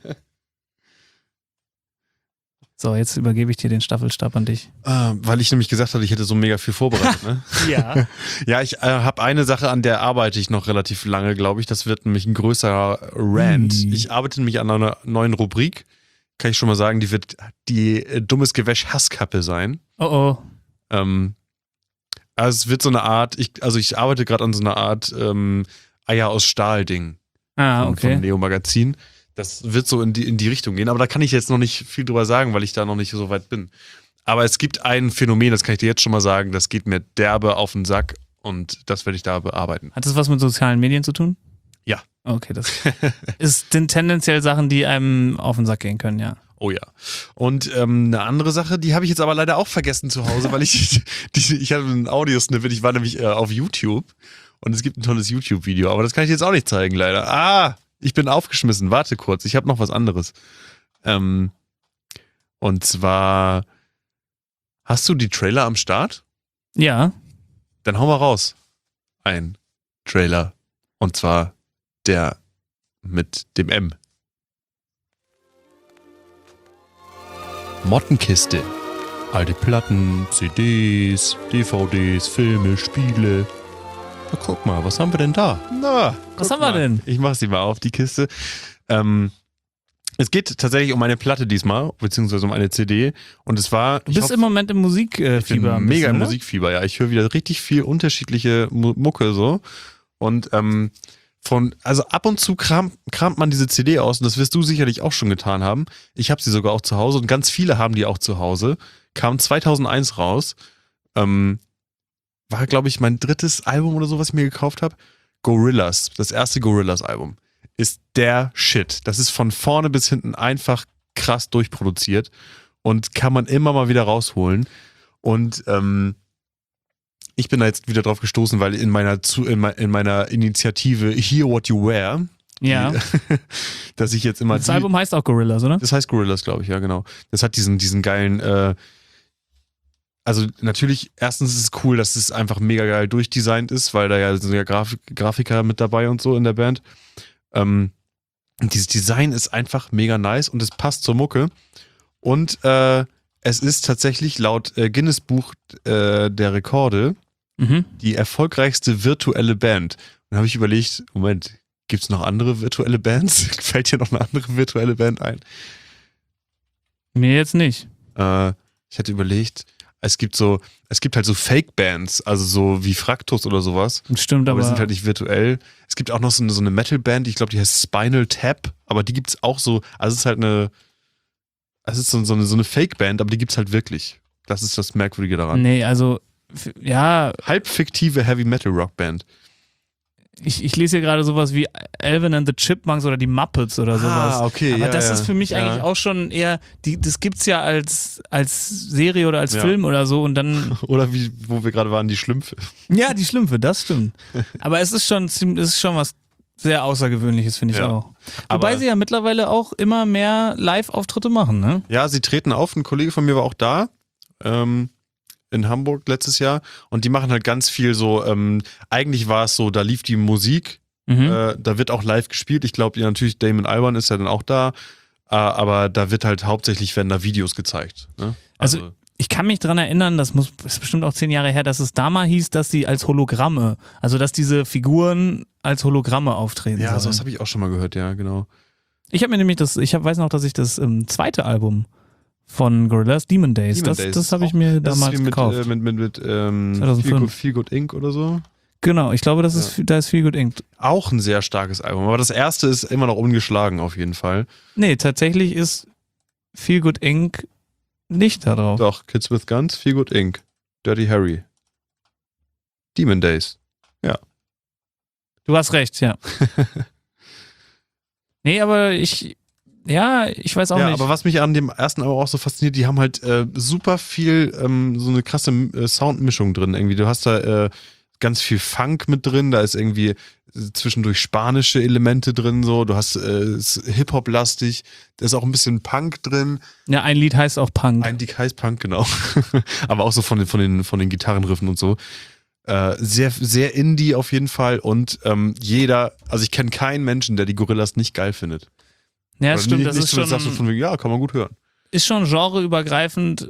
So, jetzt übergebe ich dir den Staffelstab an dich. Weil ich nämlich gesagt hatte, ich hätte so mega viel vorbereitet, ne? Ja. Ja, ich habe eine Sache, an der arbeite ich noch relativ lange, glaube ich. Das wird nämlich ein größerer Rant. Ich arbeite nämlich an einer neuen Rubrik. Kann ich schon mal sagen, die wird die Dummes Gewäsch Hasskappe sein. Oh. Also es wird so eine Art, ich arbeite gerade an so einer Art Eier aus Stahl-Ding. Okay. Vom Neo-Magazin. Das wird so in die Richtung gehen, aber da kann ich jetzt noch nicht viel drüber sagen, weil ich da noch nicht so weit bin. Aber es gibt ein Phänomen, das kann ich dir jetzt schon mal sagen, das geht mir derbe auf den Sack und das werde ich da bearbeiten. Hat das was mit sozialen Medien zu tun? Ja. Okay, das sind tendenziell Sachen, die einem auf den Sack gehen können, ja. Oh ja. Und eine andere Sache, die habe ich jetzt aber leider auch vergessen zu Hause, weil ich hatte einen Audiosnippet, ich war nämlich auf YouTube Und es gibt ein tolles YouTube-Video, aber das kann ich jetzt auch nicht zeigen, leider. Ich bin aufgeschmissen. Warte kurz, ich habe noch was anderes. Und zwar, hast du die Trailer am Start? Ja. Dann hau mal raus. Ein Trailer. Und zwar der mit dem M. Mottenkiste. Alte Platten, CDs, DVDs, Filme, Spiele. Na, guck mal, was haben wir denn da? Was haben wir denn? Ich mach sie mal auf, die Kiste. Es geht tatsächlich um eine Platte diesmal, beziehungsweise um eine CD. Und es war... Du bist im Moment im Musikfieber. Ich bin mega im Musikfieber, ja. Ich höre wieder richtig viel unterschiedliche Mucke so. Und also ab und zu kramt man diese CD aus, und das wirst du sicherlich auch schon getan haben. Ich habe sie sogar auch zu Hause und ganz viele haben die auch zu Hause. Kam 2001 raus. War, glaube ich, mein 3. Album oder so, was ich mir gekauft habe. Gorillaz, das erste Gorillaz-Album, ist der Shit. Das ist von vorne bis hinten einfach krass durchproduziert und kann man immer mal wieder rausholen. Und ich bin da jetzt wieder drauf gestoßen, weil in meiner Initiative Hear What You Wear, ja, dass ich jetzt immer... Das Album heißt auch Gorillaz, oder? Das heißt Gorillaz, glaube ich, ja, genau. Das hat diesen geilen... Also natürlich, erstens ist es cool, dass es einfach mega geil durchdesignt ist, weil da ja sind ja Grafiker mit dabei und so in der Band. Dieses Design ist einfach mega nice und es passt zur Mucke. Und es ist tatsächlich laut Guinness Buch der Rekorde die erfolgreichste virtuelle Band. Dann habe ich überlegt, Moment, gibt es noch andere virtuelle Bands? Fällt dir noch eine andere virtuelle Band ein? Mir jetzt nicht. Ich hatte überlegt, es gibt halt so Fake-Bands, also so wie Fraktus oder sowas. Stimmt, aber die sind halt nicht virtuell. Es gibt auch noch so eine Metal-Band, ich glaube, die heißt Spinal Tap, aber die gibt's auch so, also es ist halt so eine Fake-Band, aber die gibt's halt wirklich. Das ist das Merkwürdige daran. Nee, also, ja. Halbfiktive Heavy-Metal-Rock-Band. Ich lese hier gerade sowas wie Alvin and the Chipmunks oder die Muppets oder sowas. Okay. Aber das ist für mich eigentlich auch schon eher, das gibt's ja als Serie oder als Film oder so und dann... Oder wo wir gerade waren, die Schlümpfe. Ja, die Schlümpfe, das stimmt. Aber es ist schon was sehr Außergewöhnliches, finde ich auch. Wobei sie ja mittlerweile auch immer mehr Live-Auftritte machen, ne? Ja, sie treten auf. Ein Kollege von mir war auch da. In Hamburg letztes Jahr, und die machen halt ganz viel so, eigentlich war es so, da lief die Musik, da wird auch live gespielt, ich glaube natürlich Damon Albarn ist ja dann auch da, aber da wird halt hauptsächlich, werden da Videos gezeigt. Ne? Also ich kann mich dran erinnern, ist bestimmt auch 10 Jahre her, dass es da mal hieß, dass sie als Hologramme, also dass diese Figuren als Hologramme auftreten. Ja, so das habe ich auch schon mal gehört, ja, genau. Ich habe mir nämlich weiß noch, dass ich das zweite Album von Gorillaz, Demon Days. Das habe ich mir damals gekauft. Mit 2005. Feel Good Inc. oder so. Genau, ich glaube, da ist Feel Good Inc. Auch ein sehr starkes Album, aber das erste ist immer noch ungeschlagen auf jeden Fall. Nee, tatsächlich ist Feel Good Inc. nicht da drauf. Doch, Kids with Guns, Feel Good Inc. Dirty Harry. Demon Days. Ja. Du hast recht, ja. Nee, aber ich weiß auch nicht. Ja, aber was mich an dem ersten Album auch so fasziniert, die haben halt super viel so eine krasse Soundmischung drin irgendwie. Du hast da ganz viel Funk mit drin, da ist irgendwie zwischendurch spanische Elemente drin, so. Du hast Hip-Hop-lastig, da ist auch ein bisschen Punk drin. Ja, ein Lied heißt auch Punk. Ein Lied heißt Punk, genau. Aber auch so von den Gitarrenriffen und so. Sehr, sehr Indie auf jeden Fall, und also ich kenne keinen Menschen, der die Gorillaz nicht geil findet. Ja, das stimmt, das ist schon... Sagst du von wegen, ja, kann man gut hören. Ist schon genreübergreifend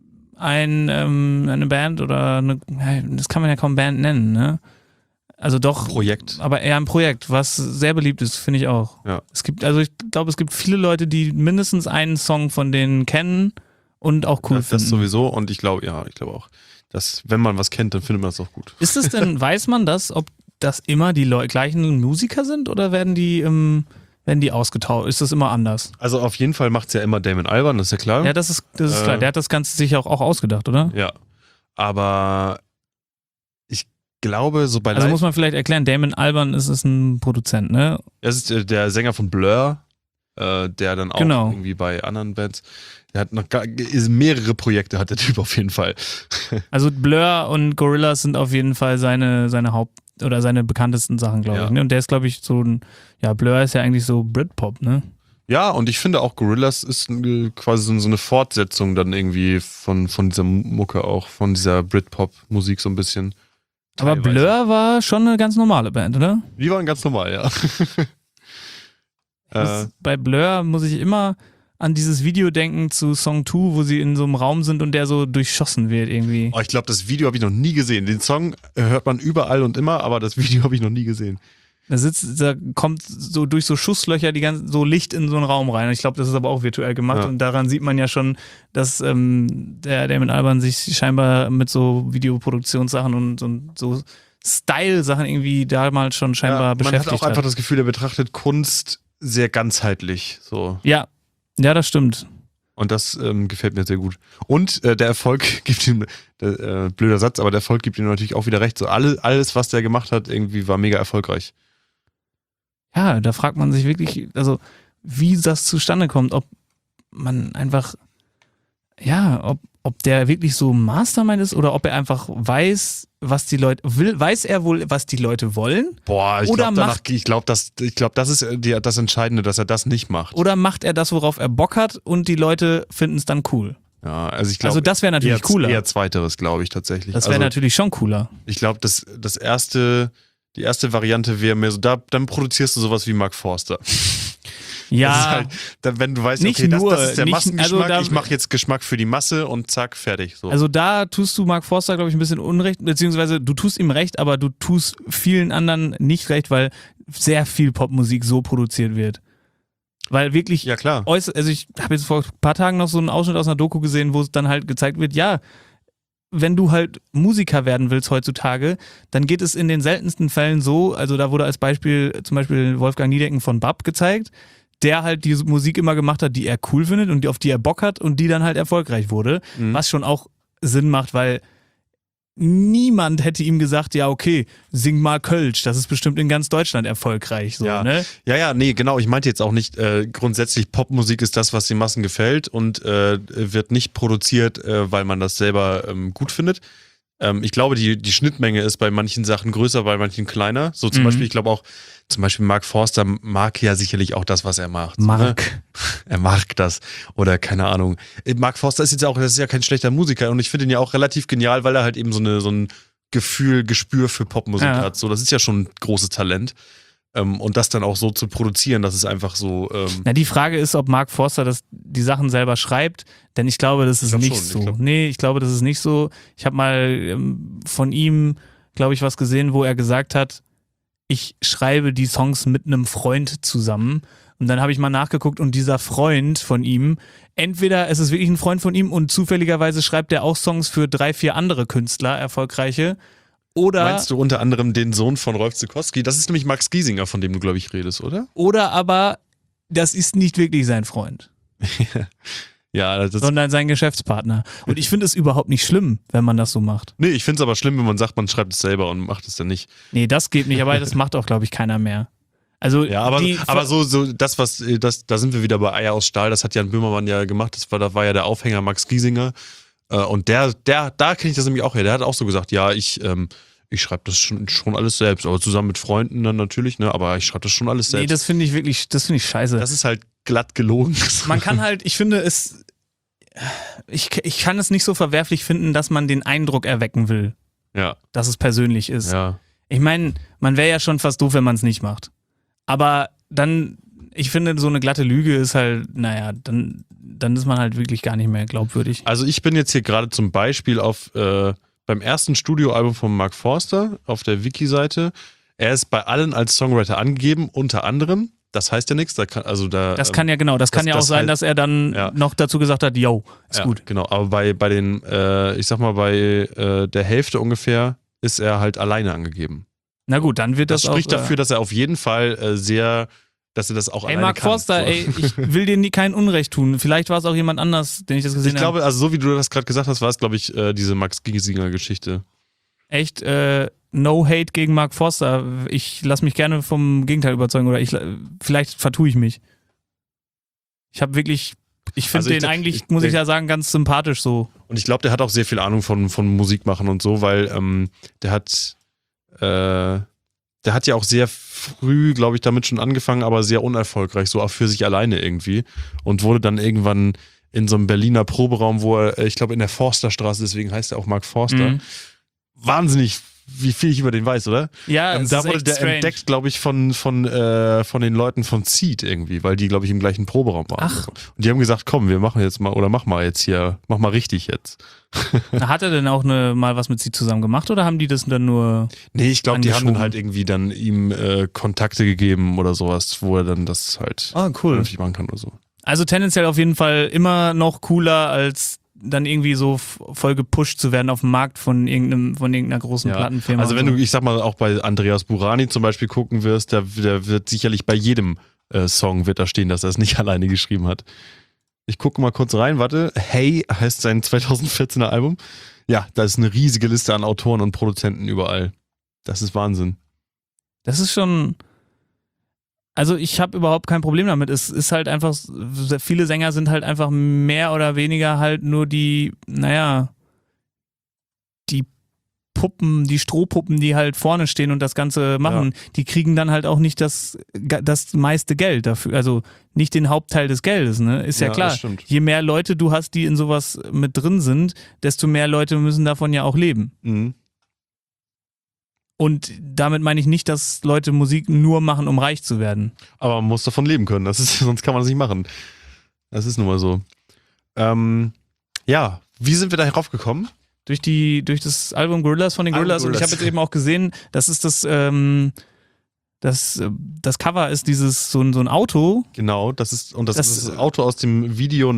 eine Band oder das kann man ja kaum Band nennen, ne? Also doch... Projekt. Aber eher ein Projekt, was sehr beliebt ist, finde ich auch. Ja. Ich glaube, es gibt viele Leute, die mindestens einen Song von denen kennen und auch cool finden. Das sowieso, und ich glaube auch, dass wenn man was kennt, dann findet man das auch gut. Ist es denn, weiß man das, ob das immer die gleichen Musiker sind, oder werden die ausgetauscht? Ist das immer anders? Also auf jeden Fall macht es ja immer Damon Albarn, das ist ja klar. Ja, das ist klar. Der hat das Ganze sich auch ausgedacht, oder? Ja. Aber ich glaube, so bei Also muss man vielleicht erklären, Damon Albarn ist ein Produzent, ne? Das ist der Sänger von Blur, der dann auch irgendwie bei anderen Bands, der hat noch mehrere Projekte, hat der Typ auf jeden Fall. Also Blur und Gorillaz sind auf jeden Fall seine oder seine bekanntesten Sachen, glaube ich. Ne? Und der ist, glaube ich, so ein, Blur ist ja eigentlich so Britpop, ne? Ja, und ich finde auch Gorillaz ist quasi so eine Fortsetzung dann irgendwie von dieser Mucke auch, von dieser Britpop-Musik so ein bisschen. Aber Blur war schon eine ganz normale Band, oder? Die waren ganz normal, ja. Bei Blur muss ich immer an dieses Video denken zu Song 2, wo sie in so einem Raum sind und der so durchschossen wird irgendwie. Oh, ich glaube, das Video habe ich noch nie gesehen. Den Song hört man überall und immer, aber das Video habe ich noch nie gesehen. Da kommt so durch so Schusslöcher so Licht in so einen Raum rein. Ich glaube, das ist aber auch virtuell gemacht und daran sieht man ja schon, dass der Damon Albarn sich scheinbar mit so Videoproduktionssachen und so Style-Sachen irgendwie damals schon scheinbar beschäftigt hat. Man hat auch einfach das Gefühl, er betrachtet Kunst sehr ganzheitlich. So. Ja, das stimmt. Und das gefällt mir sehr gut. Und der Erfolg gibt ihm, blöder Satz, aber der Erfolg gibt ihm natürlich auch wieder recht. So alles, was der gemacht hat, irgendwie war mega erfolgreich. Ja, da fragt man sich wirklich, also wie das zustande kommt, ob man einfach, ob der wirklich so Mastermind ist oder ob er einfach weiß, was die Leute weiß er wohl, was die Leute wollen? Boah, ich glaube, das ist das Entscheidende, dass er das nicht macht. Oder macht er das, worauf er Bock hat und die Leute finden es dann cool? Ja, also ich glaube, also das wäre natürlich cooler. Eher Zweiteres, glaube ich tatsächlich. Das wäre natürlich schon cooler. Ich glaube, die erste Variante wäre mehr so, dann produzierst du sowas wie Mark Forster. Ja. Wenn du weißt, okay, das ist der Massengeschmack, ich mache jetzt Geschmack für die Masse und zack, fertig. So. Also da tust du Mark Forster, glaube ich, ein bisschen Unrecht, beziehungsweise du tust ihm recht, aber du tust vielen anderen nicht recht, weil sehr viel Popmusik so produziert wird. Weil wirklich, ja klar. Also ich habe jetzt vor ein paar Tagen noch so einen Ausschnitt aus einer Doku gesehen, wo es dann halt gezeigt wird, wenn du halt Musiker werden willst heutzutage, dann geht es in den seltensten Fällen so, also da wurde als Beispiel zum Beispiel Wolfgang Niedecken von BAP gezeigt, der halt die Musik immer gemacht hat, die er cool findet und auf die er Bock hat und die dann halt erfolgreich wurde, was schon auch Sinn macht, weil niemand hätte ihm gesagt, ja okay, sing mal Kölsch, das ist bestimmt in ganz Deutschland erfolgreich. So, ne? Nee, genau, ich meinte jetzt auch nicht, grundsätzlich Popmusik ist das, was den Massen gefällt und wird nicht produziert, weil man das selber gut findet. Ich glaube, die Schnittmenge ist bei manchen Sachen größer, bei manchen kleiner. So zum Beispiel, ich glaube auch, zum Beispiel Mark Forster mag ja sicherlich auch das, was er macht. Ne? Er mag das. Oder keine Ahnung. Mark Forster ist das ist ja kein schlechter Musiker und ich finde ihn ja auch relativ genial, weil er halt eben so ein Gespür für Popmusik hat. So, das ist ja schon ein großes Talent. Und das dann auch so zu produzieren, das ist einfach so. Die Frage ist, ob Mark Forster die Sachen selber schreibt, denn ich glaube, das ist nicht so. Nee, ich glaube, das ist nicht so. Ich habe mal von ihm, glaube ich, was gesehen, wo er gesagt hat, ich schreibe die Songs mit einem Freund zusammen. Und dann habe ich mal nachgeguckt und dieser Freund von ihm, entweder es ist wirklich ein Freund von ihm und zufälligerweise schreibt er auch Songs für 3, 4 andere Künstler, erfolgreiche. Oder, meinst du unter anderem den Sohn von Rolf Zukowski? Das ist nämlich Max Giesinger, von dem du, glaube ich, redest, oder? Oder aber, das ist nicht wirklich sein Freund. Sondern sein Geschäftspartner. Und ich finde es überhaupt nicht schlimm, wenn man das so macht. Nee, ich finde es aber schlimm, wenn man sagt, man schreibt es selber und macht es dann nicht. Nee, das geht nicht, aber das macht auch, glaube ich, keiner mehr. Also ja, aber so das, da sind wir wieder bei Eier aus Stahl, das hat Jan Böhmermann ja gemacht, da war ja der Aufhänger Max Giesinger. Und da kenne ich das nämlich auch her. Der hat auch so gesagt, ja, ich schreibe das schon alles selbst, aber zusammen mit Freunden dann natürlich, ne? Aber ich schreibe das schon alles selbst. Nee, das finde ich scheiße. Das ist halt glatt gelogen. Man kann halt, ich finde es, ich kann es nicht so verwerflich finden, dass man den Eindruck erwecken will, dass es persönlich ist. Ja. Ich meine, man wäre ja schon fast doof, wenn man es nicht macht. Aber dann, ich finde, so eine glatte Lüge ist halt, dann ist man halt wirklich gar nicht mehr glaubwürdig. Also ich bin jetzt hier gerade zum Beispiel beim ersten Studioalbum von Mark Forster auf der Wiki-Seite. Er ist bei allen als Songwriter angegeben, unter anderem. Das heißt ja nichts. Das kann ja auch sein, dass er dann noch dazu gesagt hat, yo, ist gut. Genau, aber bei den, ich sag mal, bei der Hälfte ungefähr ist er halt alleine angegeben. Na gut, dann wird das auch... Das spricht dafür, dass er auf jeden Fall dass er das auch alleine Mark kann. Forster, ich will dir kein Unrecht tun. Vielleicht war es auch jemand anders, den ich das gesehen habe. Ich glaube, also so wie du das gerade gesagt hast, war es, glaube ich, diese Max Giesinger-Geschichte. Echt, no hate gegen Mark Forster. Ich lasse mich gerne vom Gegenteil überzeugen oder vielleicht vertue ich mich. Ich finde den eigentlich, muss ich ja sagen, ganz sympathisch so. Und ich glaube, der hat auch sehr viel Ahnung von Musik machen und so, weil der hat der hat ja auch sehr früh, glaube ich, damit schon angefangen, aber sehr unerfolgreich, so auch für sich alleine irgendwie. Und wurde dann irgendwann in so einem Berliner Proberaum, wo er, ich glaube in der Forsterstraße, deswegen heißt er auch Mark Forster, wahnsinnig, wie viel ich über den weiß, oder? Ja, da wurde der strange. Entdeckt, glaube ich, von den Leuten von Seed irgendwie, weil die, glaube ich, im gleichen Proberaum waren. Ach. Und die haben gesagt, komm, wir machen jetzt mal, oder mach mal richtig jetzt. Hat er denn auch mal was mit Seed zusammen gemacht oder haben die das dann nur Nee, ich glaube, die haben angeschoben? dann halt irgendwie dann ihm Kontakte gegeben oder sowas, wo er dann das halt cool. vernünftig machen kann oder so. Also tendenziell auf jeden Fall immer noch cooler, als dann irgendwie so voll gepusht zu werden auf dem Markt von irgendeiner großen Plattenfirma. Also wenn du, ich sag mal, auch bei Andreas Burani zum Beispiel gucken wirst, der wird sicherlich bei jedem Song wird da stehen, dass er es nicht alleine geschrieben hat. Ich gucke mal kurz rein, warte. Hey heißt sein 2014er Album. Ja, da ist eine riesige Liste an Autoren und Produzenten überall. Das ist Wahnsinn. Das ist schon... Also ich habe überhaupt kein Problem damit. Es ist halt einfach, viele Sänger sind halt einfach mehr oder weniger halt nur die Puppen, die Strohpuppen, die halt vorne stehen und das Ganze machen. Ja. Die kriegen dann halt auch nicht das meiste Geld dafür, also nicht den Hauptteil des Geldes, ne? Ist ja klar. Je mehr Leute du hast, die in sowas mit drin sind, desto mehr Leute müssen davon ja auch leben. Mhm. Und damit meine ich nicht, dass Leute Musik nur machen, um reich zu werden. Aber man muss davon leben können. Sonst kann man das nicht machen. Das ist nun mal so. Ja, wie sind wir da heraufgekommen? Durch das Album Gorillaz von den Gorillaz. Und ich habe jetzt eben auch gesehen, das ist das Cover ist dieses so ein Auto. Genau, das ist das Auto aus dem Video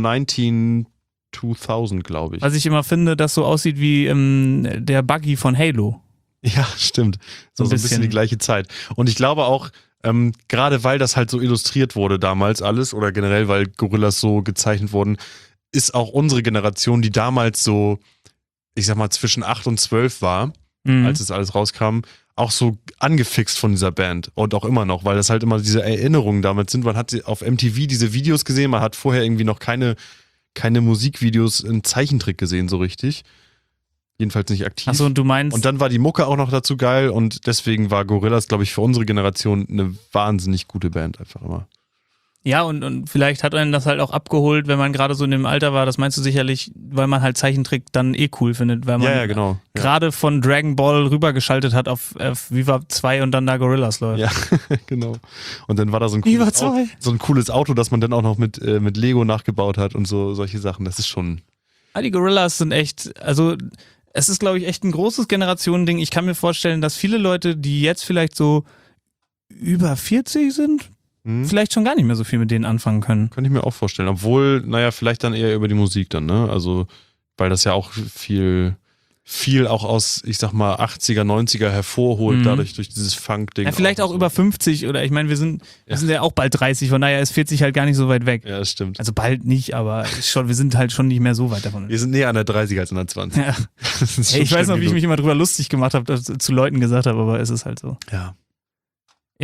2000, glaube ich. Was ich immer finde, das so aussieht wie der Buggy von Halo. Ja, stimmt. So ein bisschen die gleiche Zeit. Und ich glaube auch, gerade weil das halt so illustriert wurde damals alles oder generell, weil Gorillaz so gezeichnet wurden, ist auch unsere Generation, die damals so, ich sag mal, zwischen 8 und 12 war, als es alles rauskam, auch so angefixt von dieser Band. Und auch immer noch, weil das halt immer diese Erinnerungen damit sind. Man hat auf MTV diese Videos gesehen, man hat vorher irgendwie noch keine Musikvideos in Zeichentrick gesehen, so richtig. Jedenfalls nicht aktiv. Achso, und du meinst... Und dann war die Mucke auch noch dazu geil und deswegen war Gorillaz, glaube ich, für unsere Generation eine wahnsinnig gute Band einfach immer. Ja, und vielleicht hat einen das halt auch abgeholt, wenn man gerade so in dem Alter war, das meinst du sicherlich, weil man halt Zeichentrick dann cool findet, weil man genau. gerade von Dragon Ball rübergeschaltet hat auf Viva 2 und dann da Gorillaz läuft. Ja, genau. Und dann war da so ein cooles Auto, das man dann auch noch mit Lego nachgebaut hat und so solche Sachen. Das ist schon... Die Gorillaz sind echt, also... Es ist, glaube ich, echt ein großes Generationending. Ich kann mir vorstellen, dass viele Leute, die jetzt vielleicht so über 40 sind, vielleicht schon gar nicht mehr so viel mit denen anfangen können. Könnte ich mir auch vorstellen. Obwohl, vielleicht dann eher über die Musik dann, ne? Also, weil das ja auch viel auch aus, ich sag mal, 80er, 90er hervorholt, dadurch durch dieses Funk-Ding. Ja, vielleicht auch so. Über 50 oder ich meine, wir sind ja auch bald 30, von daher ist 40 halt gar nicht so weit weg. Ja, das stimmt. Also bald nicht, aber wir sind halt schon nicht mehr so weit davon. Wir sind näher an der 30 als an der 20. Ja. Ich weiß noch, wie ich mich immer drüber lustig gemacht habe, zu Leuten gesagt habe, aber es ist halt so. Ja. Ja,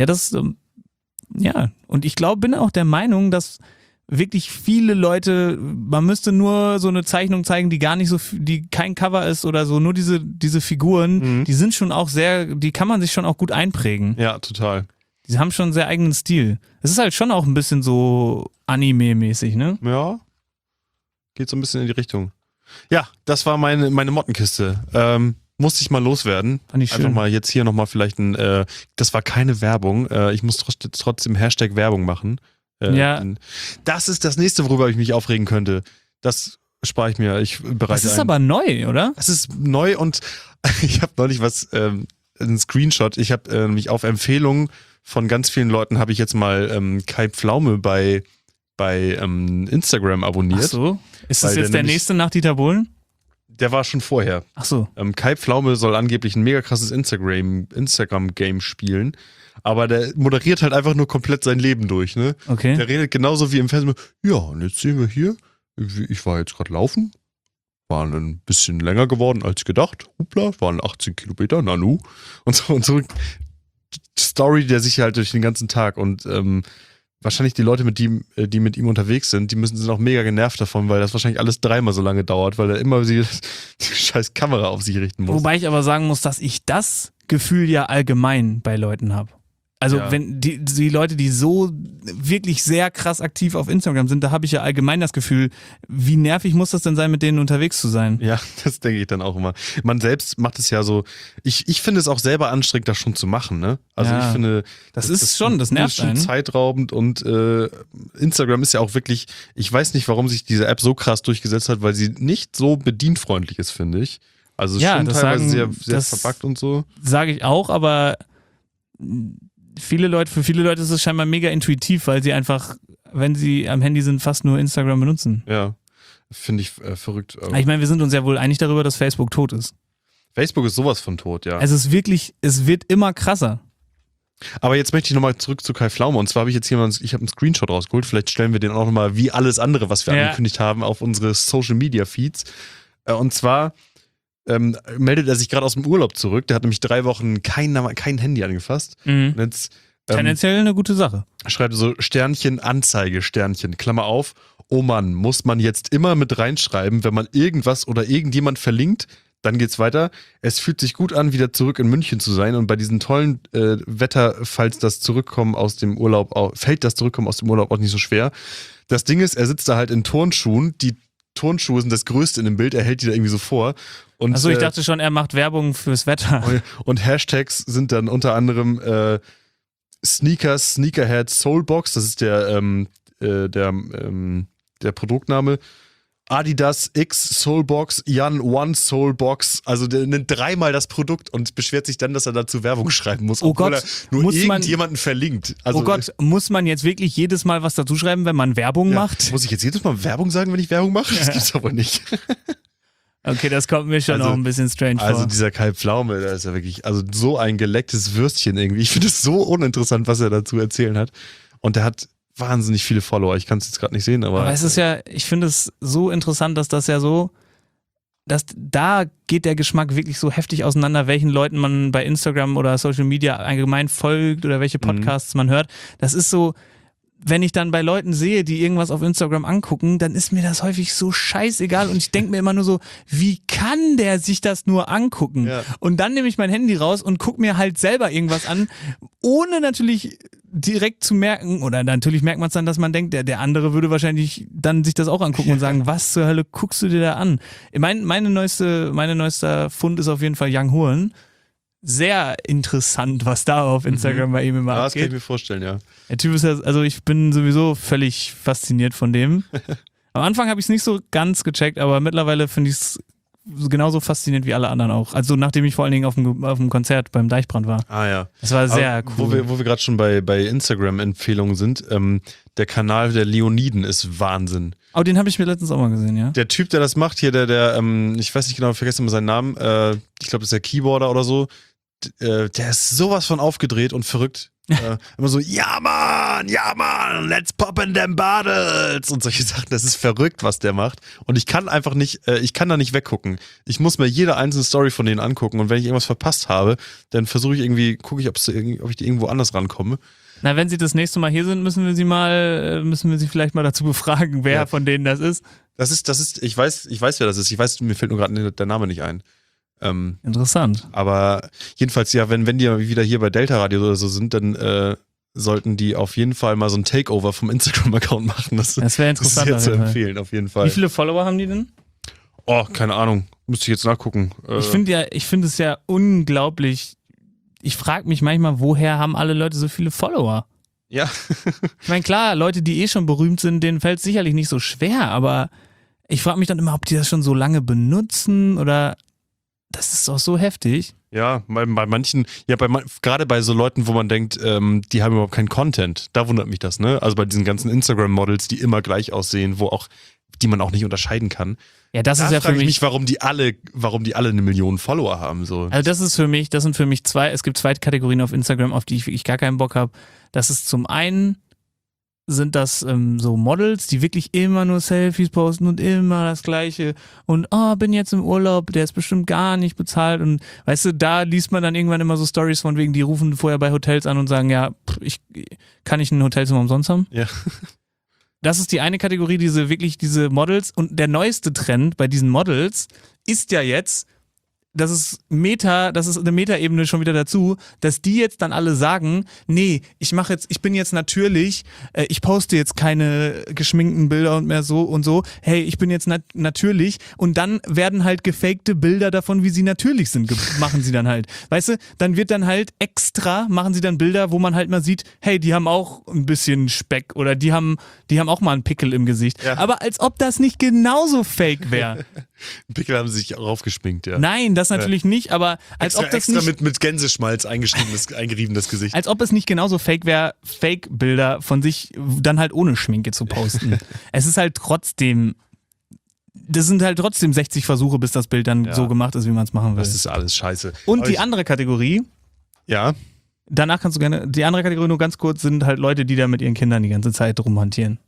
und ich bin auch der Meinung, dass wirklich viele Leute, man müsste nur so eine Zeichnung zeigen, die gar nicht so, die kein Cover ist oder so, nur diese Figuren, die sind schon auch die kann man sich schon auch gut einprägen. Ja, total. Die haben schon einen sehr eigenen Stil. Es ist halt schon auch ein bisschen so Anime-mäßig, ne? Ja. Geht so ein bisschen in die Richtung. Ja, das war meine Mottenkiste. Musste ich mal loswerden. Fand ich schön. Einfach mal jetzt hier nochmal vielleicht das war keine Werbung. Ich muss trotzdem Hashtag Werbung machen. Ja. Das ist das nächste, worüber ich mich aufregen könnte. Das spare ich mir. Das ist aber neu, oder? Es ist neu und ich habe neulich einen Screenshot. Ich habe mich auf Empfehlung von ganz vielen Leuten habe ich jetzt mal Kai Pflaume bei Instagram abonniert. Ach so. Ist das jetzt der nächste nach Dieter Bohlen? Der war schon vorher. Ach so. Kai Pflaume soll angeblich ein mega krasses Instagram-Game spielen. Aber der moderiert halt einfach nur komplett sein Leben durch, ne? Okay. Der redet genauso wie im Fernsehen. Ja, und jetzt sehen wir hier, ich war jetzt gerade laufen, war ein bisschen länger geworden als gedacht. Hupla, waren 18 Kilometer, nanu. Und so Story, der sich halt durch den ganzen Tag und wahrscheinlich die Leute, die mit ihm unterwegs sind, sind auch mega genervt davon, weil das wahrscheinlich alles 3-mal so lange dauert, weil er immer die scheiß Kamera auf sich richten muss. Wobei ich aber sagen muss, dass ich das Gefühl ja allgemein bei Leuten habe. Also wenn die Leute, die so wirklich sehr krass aktiv auf Instagram sind, da habe ich ja allgemein das Gefühl, wie nervig muss das denn sein, mit denen unterwegs zu sein? Ja, das denke ich dann auch immer. Man selbst macht es ja so, ich finde es auch selber anstrengend, das schon zu machen, ne? Also ich finde, das nervt schon zeitraubend und Instagram ist ja auch wirklich, ich weiß nicht, warum sich diese App so krass durchgesetzt hat, weil sie nicht so bedienfreundlich ist, finde ich. Also schon teilweise sehr verbuggt und so. Sage ich auch, aber für viele Leute ist es scheinbar mega intuitiv, weil sie einfach, wenn sie am Handy sind, fast nur Instagram benutzen. Ja, finde ich verrückt. Ich meine, wir sind uns ja wohl einig darüber, dass Facebook tot ist. Facebook ist sowas von tot, ja. Also es wird immer krasser. Aber jetzt möchte ich nochmal zurück zu Kai Pflaume. Und zwar habe ich jetzt ich habe einen Screenshot rausgeholt. Vielleicht stellen wir den auch nochmal, wie alles andere, was wir angekündigt haben, auf unsere Social-Media-Feeds. Und zwar meldet er sich gerade aus dem Urlaub zurück. Der hat nämlich 3 Wochen kein Handy angefasst. Und jetzt, tendenziell eine gute Sache. Schreibt so Sternchen, Anzeige, Sternchen, Klammer auf. Oh Mann, muss man jetzt immer mit reinschreiben, wenn man irgendwas oder irgendjemand verlinkt, dann geht's weiter. Es fühlt sich gut an, wieder zurück in München zu sein und bei diesem tollen Wetter, fällt das Zurückkommen aus dem Urlaub auch nicht so schwer. Das Ding ist, er sitzt da halt in Turnschuhen, die Turnschuhe sind das Größte in dem Bild, er hält die da irgendwie so vor. Achso, ich dachte schon, er macht Werbung fürs Wetter. Und Hashtags sind dann unter anderem Sneakers, Sneakerhead, Soulbox, das ist der Produktname. Adidas X Soulbox, Jan One Soulbox, also der nennt 3-mal das Produkt und beschwert sich dann, dass er dazu Werbung schreiben muss, obwohl er nur irgendjemanden verlinkt. Also, oh Gott, muss man jetzt wirklich jedes Mal was dazu schreiben, wenn man Werbung macht? Muss ich jetzt jedes Mal Werbung sagen, wenn ich Werbung mache? Das gibt's aber nicht. Okay, das kommt mir schon auch ein bisschen strange vor. Also dieser Kai Pflaume, der ist ja wirklich, also so ein gelecktes Würstchen irgendwie. Ich finde es so uninteressant, was er dazu erzählen hat. Und der hat wahnsinnig viele Follower. Ich kann es jetzt gerade nicht sehen, aber es ist ja, ich finde es so interessant, dass das ja so, dass da geht der Geschmack wirklich so heftig auseinander, welchen Leuten man bei Instagram oder Social Media allgemein folgt oder welche Podcasts man hört. Das ist so, wenn ich dann bei Leuten sehe, die irgendwas auf Instagram angucken, dann ist mir das häufig so scheißegal und ich denke mir immer nur so, wie kann der sich das nur angucken? Ja. Und dann nehme ich mein Handy raus und gucke mir halt selber irgendwas an, ohne natürlich direkt zu merken, oder natürlich merkt man es dann, dass man denkt, der andere würde wahrscheinlich dann sich das auch angucken und sagen, was zur Hölle guckst du dir da an? Meine neuester Fund ist auf jeden Fall Young Horn. Sehr interessant, was da auf Instagram bei ihm immer abgeht. Das kann ich mir vorstellen, ja. Der Typ ist ja, also ich bin sowieso völlig fasziniert von dem. Am Anfang habe ich es nicht so ganz gecheckt, aber mittlerweile finde ich es genauso faszinierend wie alle anderen auch. Also nachdem ich vor allen Dingen auf dem Konzert beim Deichbrand war. Ah ja. Das war sehr cool. Wo wir gerade schon bei Instagram-Empfehlungen sind, der Kanal der Leoniden ist Wahnsinn. Oh, den habe ich mir letztens auch mal gesehen, ja. Der Typ, der das macht hier, ich weiß nicht genau, ich vergesse immer seinen Namen, ich glaube, das ist der Keyboarder oder so, der ist sowas von aufgedreht und verrückt. Immer so, ja Mann, let's pop in them bottles und solche Sachen. Das ist verrückt, was der macht. Und ich kann einfach nicht, ich kann da nicht weggucken. Ich muss mir jede einzelne Story von denen angucken und wenn ich irgendwas verpasst habe, dann versuche ich irgendwie, gucke ich, ob ich die irgendwo anders rankomme. Na, wenn sie das nächste Mal hier sind, müssen wir sie vielleicht mal dazu befragen, wer von denen das ist. Das ist, ich weiß, wer das ist. Ich weiß, mir fällt nur gerade der Name nicht ein. Interessant. Aber jedenfalls, ja, wenn die wieder hier bei Delta Radio oder so sind, dann sollten die auf jeden Fall mal so ein Takeover vom Instagram-Account machen. Das wäre interessant. Das ist sehr zu empfehlen, auf jeden Fall. Wie viele Follower haben die denn? Oh, keine Ahnung. Müsste ich jetzt nachgucken. Ich finde es ja unglaublich. Ich frage mich manchmal, woher haben alle Leute so viele Follower? Ja. Ich meine, klar, Leute, die schon berühmt sind, denen fällt es sicherlich nicht so schwer, aber ich frage mich dann immer, ob die das schon so lange benutzen oder das ist doch so heftig. Ja, bei manchen, gerade bei so Leuten, wo man denkt, die haben überhaupt keinen Content, da wundert mich das, ne? Also bei diesen ganzen Instagram-Models, die immer gleich aussehen, die man auch nicht unterscheiden kann. Ja, das ist ja für mich, warum die alle eine Million Follower haben. So. Also das sind für mich es gibt 2 Kategorien auf Instagram, auf die ich wirklich gar keinen Bock habe. Das ist zum einen, sind das so Models, die wirklich immer nur Selfies posten und immer das Gleiche und bin jetzt im Urlaub, der ist bestimmt gar nicht bezahlt und weißt du, da liest man dann irgendwann immer so Stories von wegen, die rufen vorher bei Hotels an und sagen, ja, kann ich ein Hotelzimmer umsonst haben? Ja. Das ist die eine Kategorie, diese Models und der neueste Trend bei diesen Models ist ja jetzt, eine Metaebene schon wieder dazu, dass die jetzt dann alle sagen, nee, ich bin jetzt natürlich, ich poste jetzt keine geschminkten Bilder und mehr so und so, hey, ich bin jetzt natürlich und dann werden halt gefakte Bilder davon, wie sie natürlich sind, machen sie dann halt. Weißt du, dann wird dann halt extra, machen sie dann Bilder, wo man halt mal sieht, hey, die haben auch ein bisschen Speck oder die haben auch mal einen Pickel im Gesicht. Ja. Aber als ob das nicht genauso fake wäre. Pickel haben sie sich auch aufgeschminkt, ja. Nein, das natürlich nicht, aber als ob das extra mit Gänseschmalz eingeriebenes Gesicht. Als ob es nicht genauso fake wäre, Fake-Bilder von sich dann halt ohne Schminke zu posten. Es ist halt trotzdem, das sind halt trotzdem 60 Versuche, bis das Bild dann so gemacht ist, wie man es machen will. Das ist alles scheiße. Und aber die andere Kategorie, ja. Danach kannst du gerne, die andere Kategorie nur ganz kurz, sind halt Leute, die da mit ihren Kindern die ganze Zeit rumhantieren.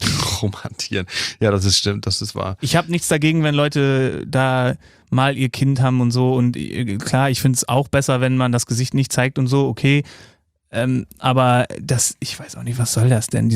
Ja, das ist stimmt, das ist wahr. Ich habe nichts dagegen, wenn Leute da mal ihr Kind haben und so und klar, ich finde es auch besser, wenn man das Gesicht nicht zeigt und so, okay, aber ich weiß auch nicht, was soll das denn,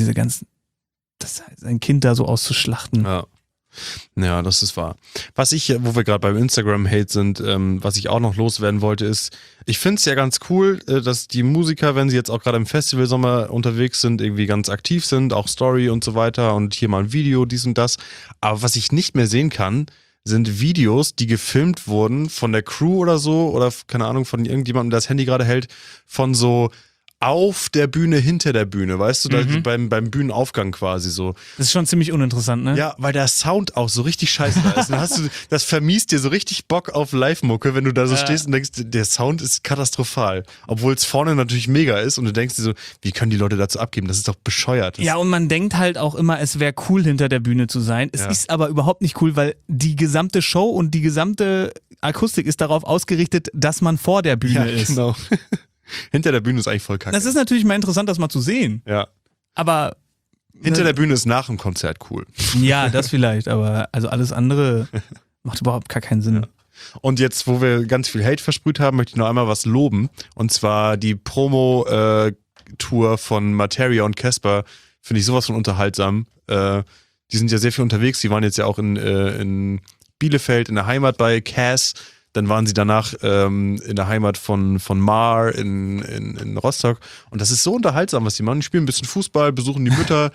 ein Kind da so auszuschlachten. Ja, das ist wahr. Wo wir gerade beim Instagram-Hate sind, was ich auch noch loswerden wollte, ist, ich finde es ja ganz cool, dass die Musiker, wenn sie jetzt auch gerade im Festivalsommer unterwegs sind, irgendwie ganz aktiv sind, auch Story und so weiter und hier mal ein Video, dies und das. Aber was ich nicht mehr sehen kann, sind Videos, die gefilmt wurden von der Crew oder so, oder keine Ahnung, von irgendjemandem, der das Handy gerade hält, von so auf der Bühne, hinter der Bühne, weißt du, da beim Bühnenaufgang quasi so. Das ist schon ziemlich uninteressant, ne? Ja, weil der Sound auch so richtig scheiße da ist. Dann das vermiest dir so richtig Bock auf Live-Mucke, wenn du da so stehst und denkst, der Sound ist katastrophal. Obwohl es vorne natürlich mega ist und du denkst dir so, wie können die Leute dazu abgeben? Das ist doch bescheuert. Ja, und man denkt halt auch immer, es wäre cool, hinter der Bühne zu sein. Es ist aber überhaupt nicht cool, weil die gesamte Show und die gesamte Akustik ist darauf ausgerichtet, dass man vor der Bühne ist. Genau. Hinter der Bühne ist eigentlich voll kacke. Das ist natürlich mal interessant, das mal zu sehen. Ja. Aber hinter der Bühne ist nach dem Konzert cool. Ja, das vielleicht, aber also alles andere macht überhaupt gar keinen Sinn. Ja. Und jetzt, wo wir ganz viel Hate versprüht haben, möchte ich noch einmal was loben. Und zwar die Promo-Tour von Materia und Casper finde ich sowas von unterhaltsam. Die sind ja sehr viel unterwegs. Die waren jetzt ja auch in Bielefeld, in der Heimat bei Cass. Dann waren sie danach in der Heimat von Mar in Rostock. Und das ist so unterhaltsam, was die machen. Die spielen ein bisschen Fußball, besuchen die Mütter.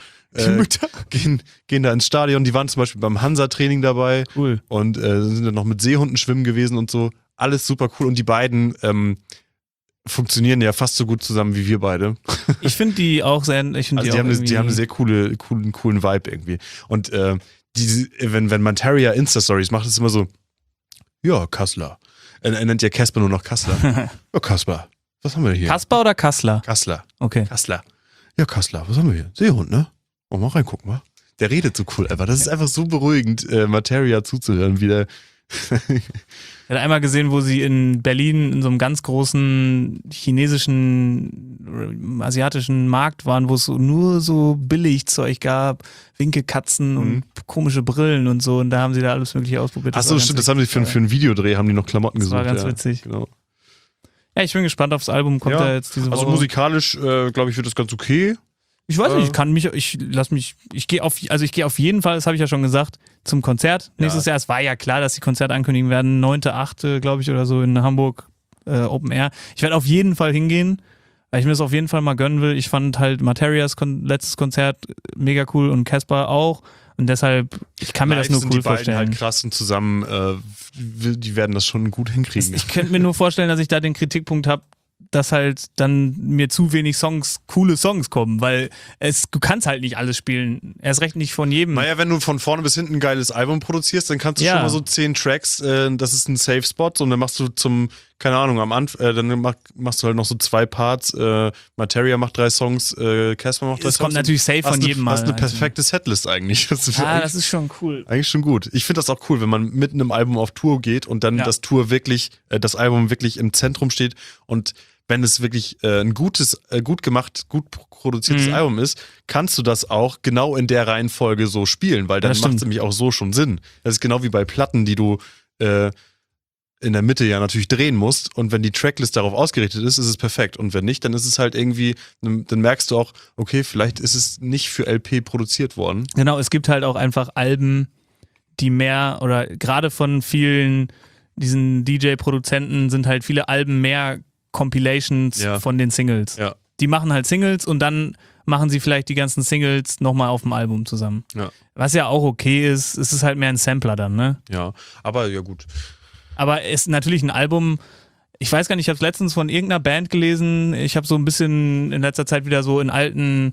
Gehen da ins Stadion. Die waren zum Beispiel beim Hansa-Training dabei. Cool. Und sind dann noch mit Seehunden schwimmen gewesen und so. Alles super cool. Und die beiden funktionieren ja fast so gut zusammen wie wir beide. Ich finde die auch sehr... Die haben eine sehr coolen Vibe irgendwie. Und wenn Materia Insta-Stories macht, ist es immer so, ja, Kassler. Er nennt ja Casper nur noch Kassler. Ja, Kasper. Was haben wir hier? Kasper oder Kassler? Kassler. Okay. Kassler. Ja, Kassler. Was haben wir hier? Seehund, ne? Mal reingucken, wa? Der redet so cool einfach. Das ist einfach so beruhigend, Materia zuzuhören, wie der... Ich hatte einmal gesehen, wo sie in Berlin in so einem ganz großen chinesischen, asiatischen Markt waren, wo es nur so Billigzeug gab, Winkelkatzen und komische Brillen und so. Und da haben sie da alles Mögliche ausprobiert. Achso, stimmt, das haben sie für einen Videodreh, haben die noch Klamotten gesucht. Das war ganz witzig. Genau. Ja, ich bin gespannt aufs Album, kommt da jetzt diese Woche. Also musikalisch, glaube ich, wird das ganz okay. Ich weiß nicht, ich gehe auf jeden Fall, das habe ich ja schon gesagt, zum Konzert. Nächstes Jahr, es war ja klar, dass die Konzerte ankündigen werden, 9.8., glaube ich, oder so in Hamburg, Open Air. Ich werde auf jeden Fall hingehen, weil ich mir das auf jeden Fall mal gönnen will. Ich fand halt Materias letztes Konzert mega cool und Casper auch. Und deshalb, ich kann mir das nur cool vorstellen. Die halt krass und zusammen, die werden das schon gut hinkriegen. Ich könnte mir nur vorstellen, dass ich da den Kritikpunkt habe, dass halt dann mir zu wenig coole Songs kommen, weil du kannst halt nicht alles spielen. Erst recht nicht von jedem. Naja, wenn du von vorne bis hinten ein geiles Album produzierst, dann kannst du schon mal so 10 Tracks, das ist ein Safe Spot, und dann machst du keine Ahnung, dann machst du halt noch so 2 Parts, Materia macht 3 Songs, Casper macht 3 Songs. Das kommt natürlich safe von jedem Mal. Das ist eine perfekte Setlist eigentlich. Das ist schon cool. Eigentlich schon gut. Ich finde das auch cool, wenn man mitten im Album auf Tour geht und dann das Album wirklich im Zentrum steht, und wenn es wirklich ein gut gemacht, gut produziertes Album ist, kannst du das auch genau in der Reihenfolge so spielen, weil dann macht es nämlich auch so schon Sinn. Das ist genau wie bei Platten, die du in der Mitte ja natürlich drehen musst, und wenn die Tracklist darauf ausgerichtet ist, ist es perfekt, und wenn nicht, dann ist es halt irgendwie, dann merkst du auch, okay, vielleicht ist es nicht für LP produziert worden. Genau, es gibt halt auch einfach Alben, die mehr, oder gerade von vielen diesen DJ-Produzenten sind halt viele Alben mehr Compilations von den Singles. Ja. Die machen halt Singles und dann machen sie vielleicht die ganzen Singles nochmal auf dem Album zusammen. Ja. Was ja auch okay ist, es ist halt mehr ein Sampler dann, ne? Ja, aber ja gut. Aber es ist natürlich ein Album, ich weiß gar nicht, ich habe es letztens von irgendeiner Band gelesen, ich habe so ein bisschen in letzter Zeit wieder so in alten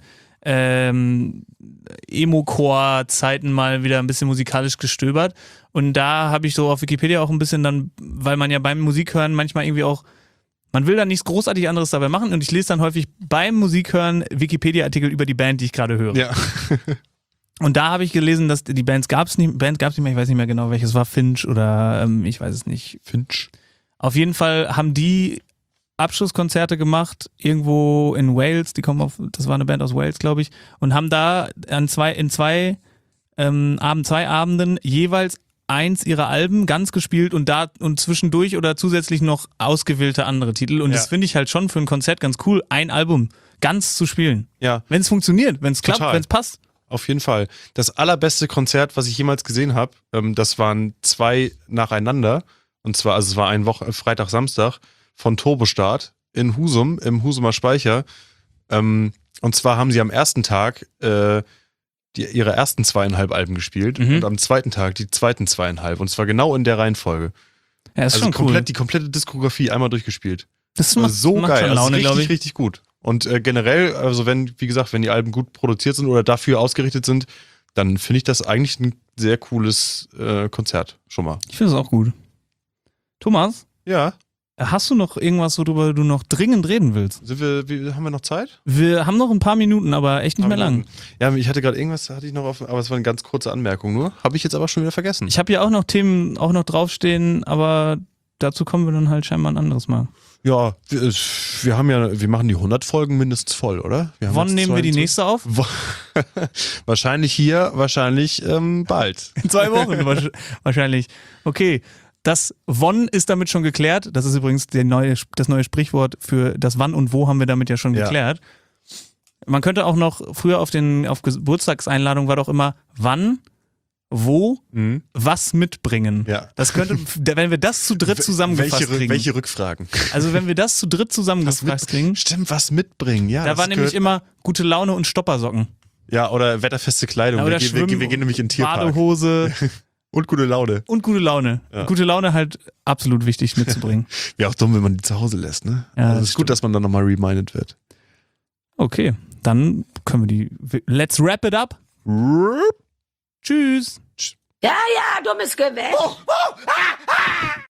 Emo-Core-Zeiten mal wieder ein bisschen musikalisch gestöbert und da habe ich so auf Wikipedia auch ein bisschen dann, weil man ja beim Musikhören manchmal irgendwie auch, man will da nichts großartig anderes dabei machen und ich lese dann häufig beim Musikhören Wikipedia-Artikel über die Band, die ich gerade höre. Ja. Und da habe ich gelesen, dass die Band gab es nicht mehr, ich weiß nicht mehr genau, welches war, Finch oder ich weiß es nicht. Finch. Auf jeden Fall haben die Abschlusskonzerte gemacht, irgendwo in Wales, das war eine Band aus Wales, glaube ich, und haben da in zwei Abenden jeweils eins ihrer Alben ganz gespielt und zwischendurch oder zusätzlich noch ausgewählte andere Titel. Und das finde ich halt schon für ein Konzert ganz cool, ein Album ganz zu spielen. Ja. Wenn es funktioniert, wenn es klappt, wenn es passt. Auf jeden Fall. Das allerbeste Konzert, was ich jemals gesehen habe, das waren 2 nacheinander. Und zwar, also es war Freitag, Samstag von Turbostart in Husum, im Husumer Speicher. Und zwar haben sie am ersten Tag ihre ersten 2,5 Alben gespielt und am zweiten Tag die zweiten 2,5. Und zwar genau in der Reihenfolge. Ja, ist also schon cool. Die komplette Diskografie einmal durchgespielt. Das macht so geil. Schon Laune, also richtig, richtig gut. Und generell, also wenn die Alben gut produziert sind oder dafür ausgerichtet sind, dann finde ich das eigentlich ein sehr cooles Konzert schon mal. Ich finde es auch gut. Thomas? Ja? Hast du noch irgendwas, worüber du noch dringend reden willst? Haben wir noch Zeit? Wir haben noch ein paar Minuten, aber echt nicht mehr lang. Ja, ich hatte gerade irgendwas, aber es war eine ganz kurze Anmerkung nur. Habe ich jetzt aber schon wieder vergessen. Ich habe hier auch noch Themen draufstehen, aber dazu kommen wir dann halt scheinbar ein anderes Mal. Ja, wir machen die 100 Folgen mindestens voll, oder? Wann nehmen wir die nächste auf? Wahrscheinlich bald. In 2 Wochen wahrscheinlich. Okay, das Wann ist damit schon geklärt. Das ist übrigens das neue Sprichwort für das Wann und Wo haben wir damit ja schon geklärt. Man könnte auch noch, früher auf Geburtstagseinladung war doch immer wann, wo, was mitbringen. Ja. Das könnte, wenn wir das zu dritt zusammengefasst kriegen. Welche Rückfragen? Also wenn wir das zu dritt zusammengefasst kriegen. Stimmt, was mitbringen, ja. Da war nämlich immer gute Laune und Stoppersocken. Ja, oder wetterfeste Kleidung. Oder wir gehen nämlich in den Tierpark. Badehose. Und gute Laune. Ja. Gute Laune halt absolut wichtig mitzubringen. Wäre auch dumm, wenn man die zu Hause lässt, ne? Ja, also es ist gut, dass man dann nochmal reminded wird. Okay, dann können wir let's wrap it up. Tschüss. Ja, dummes Gewäsch.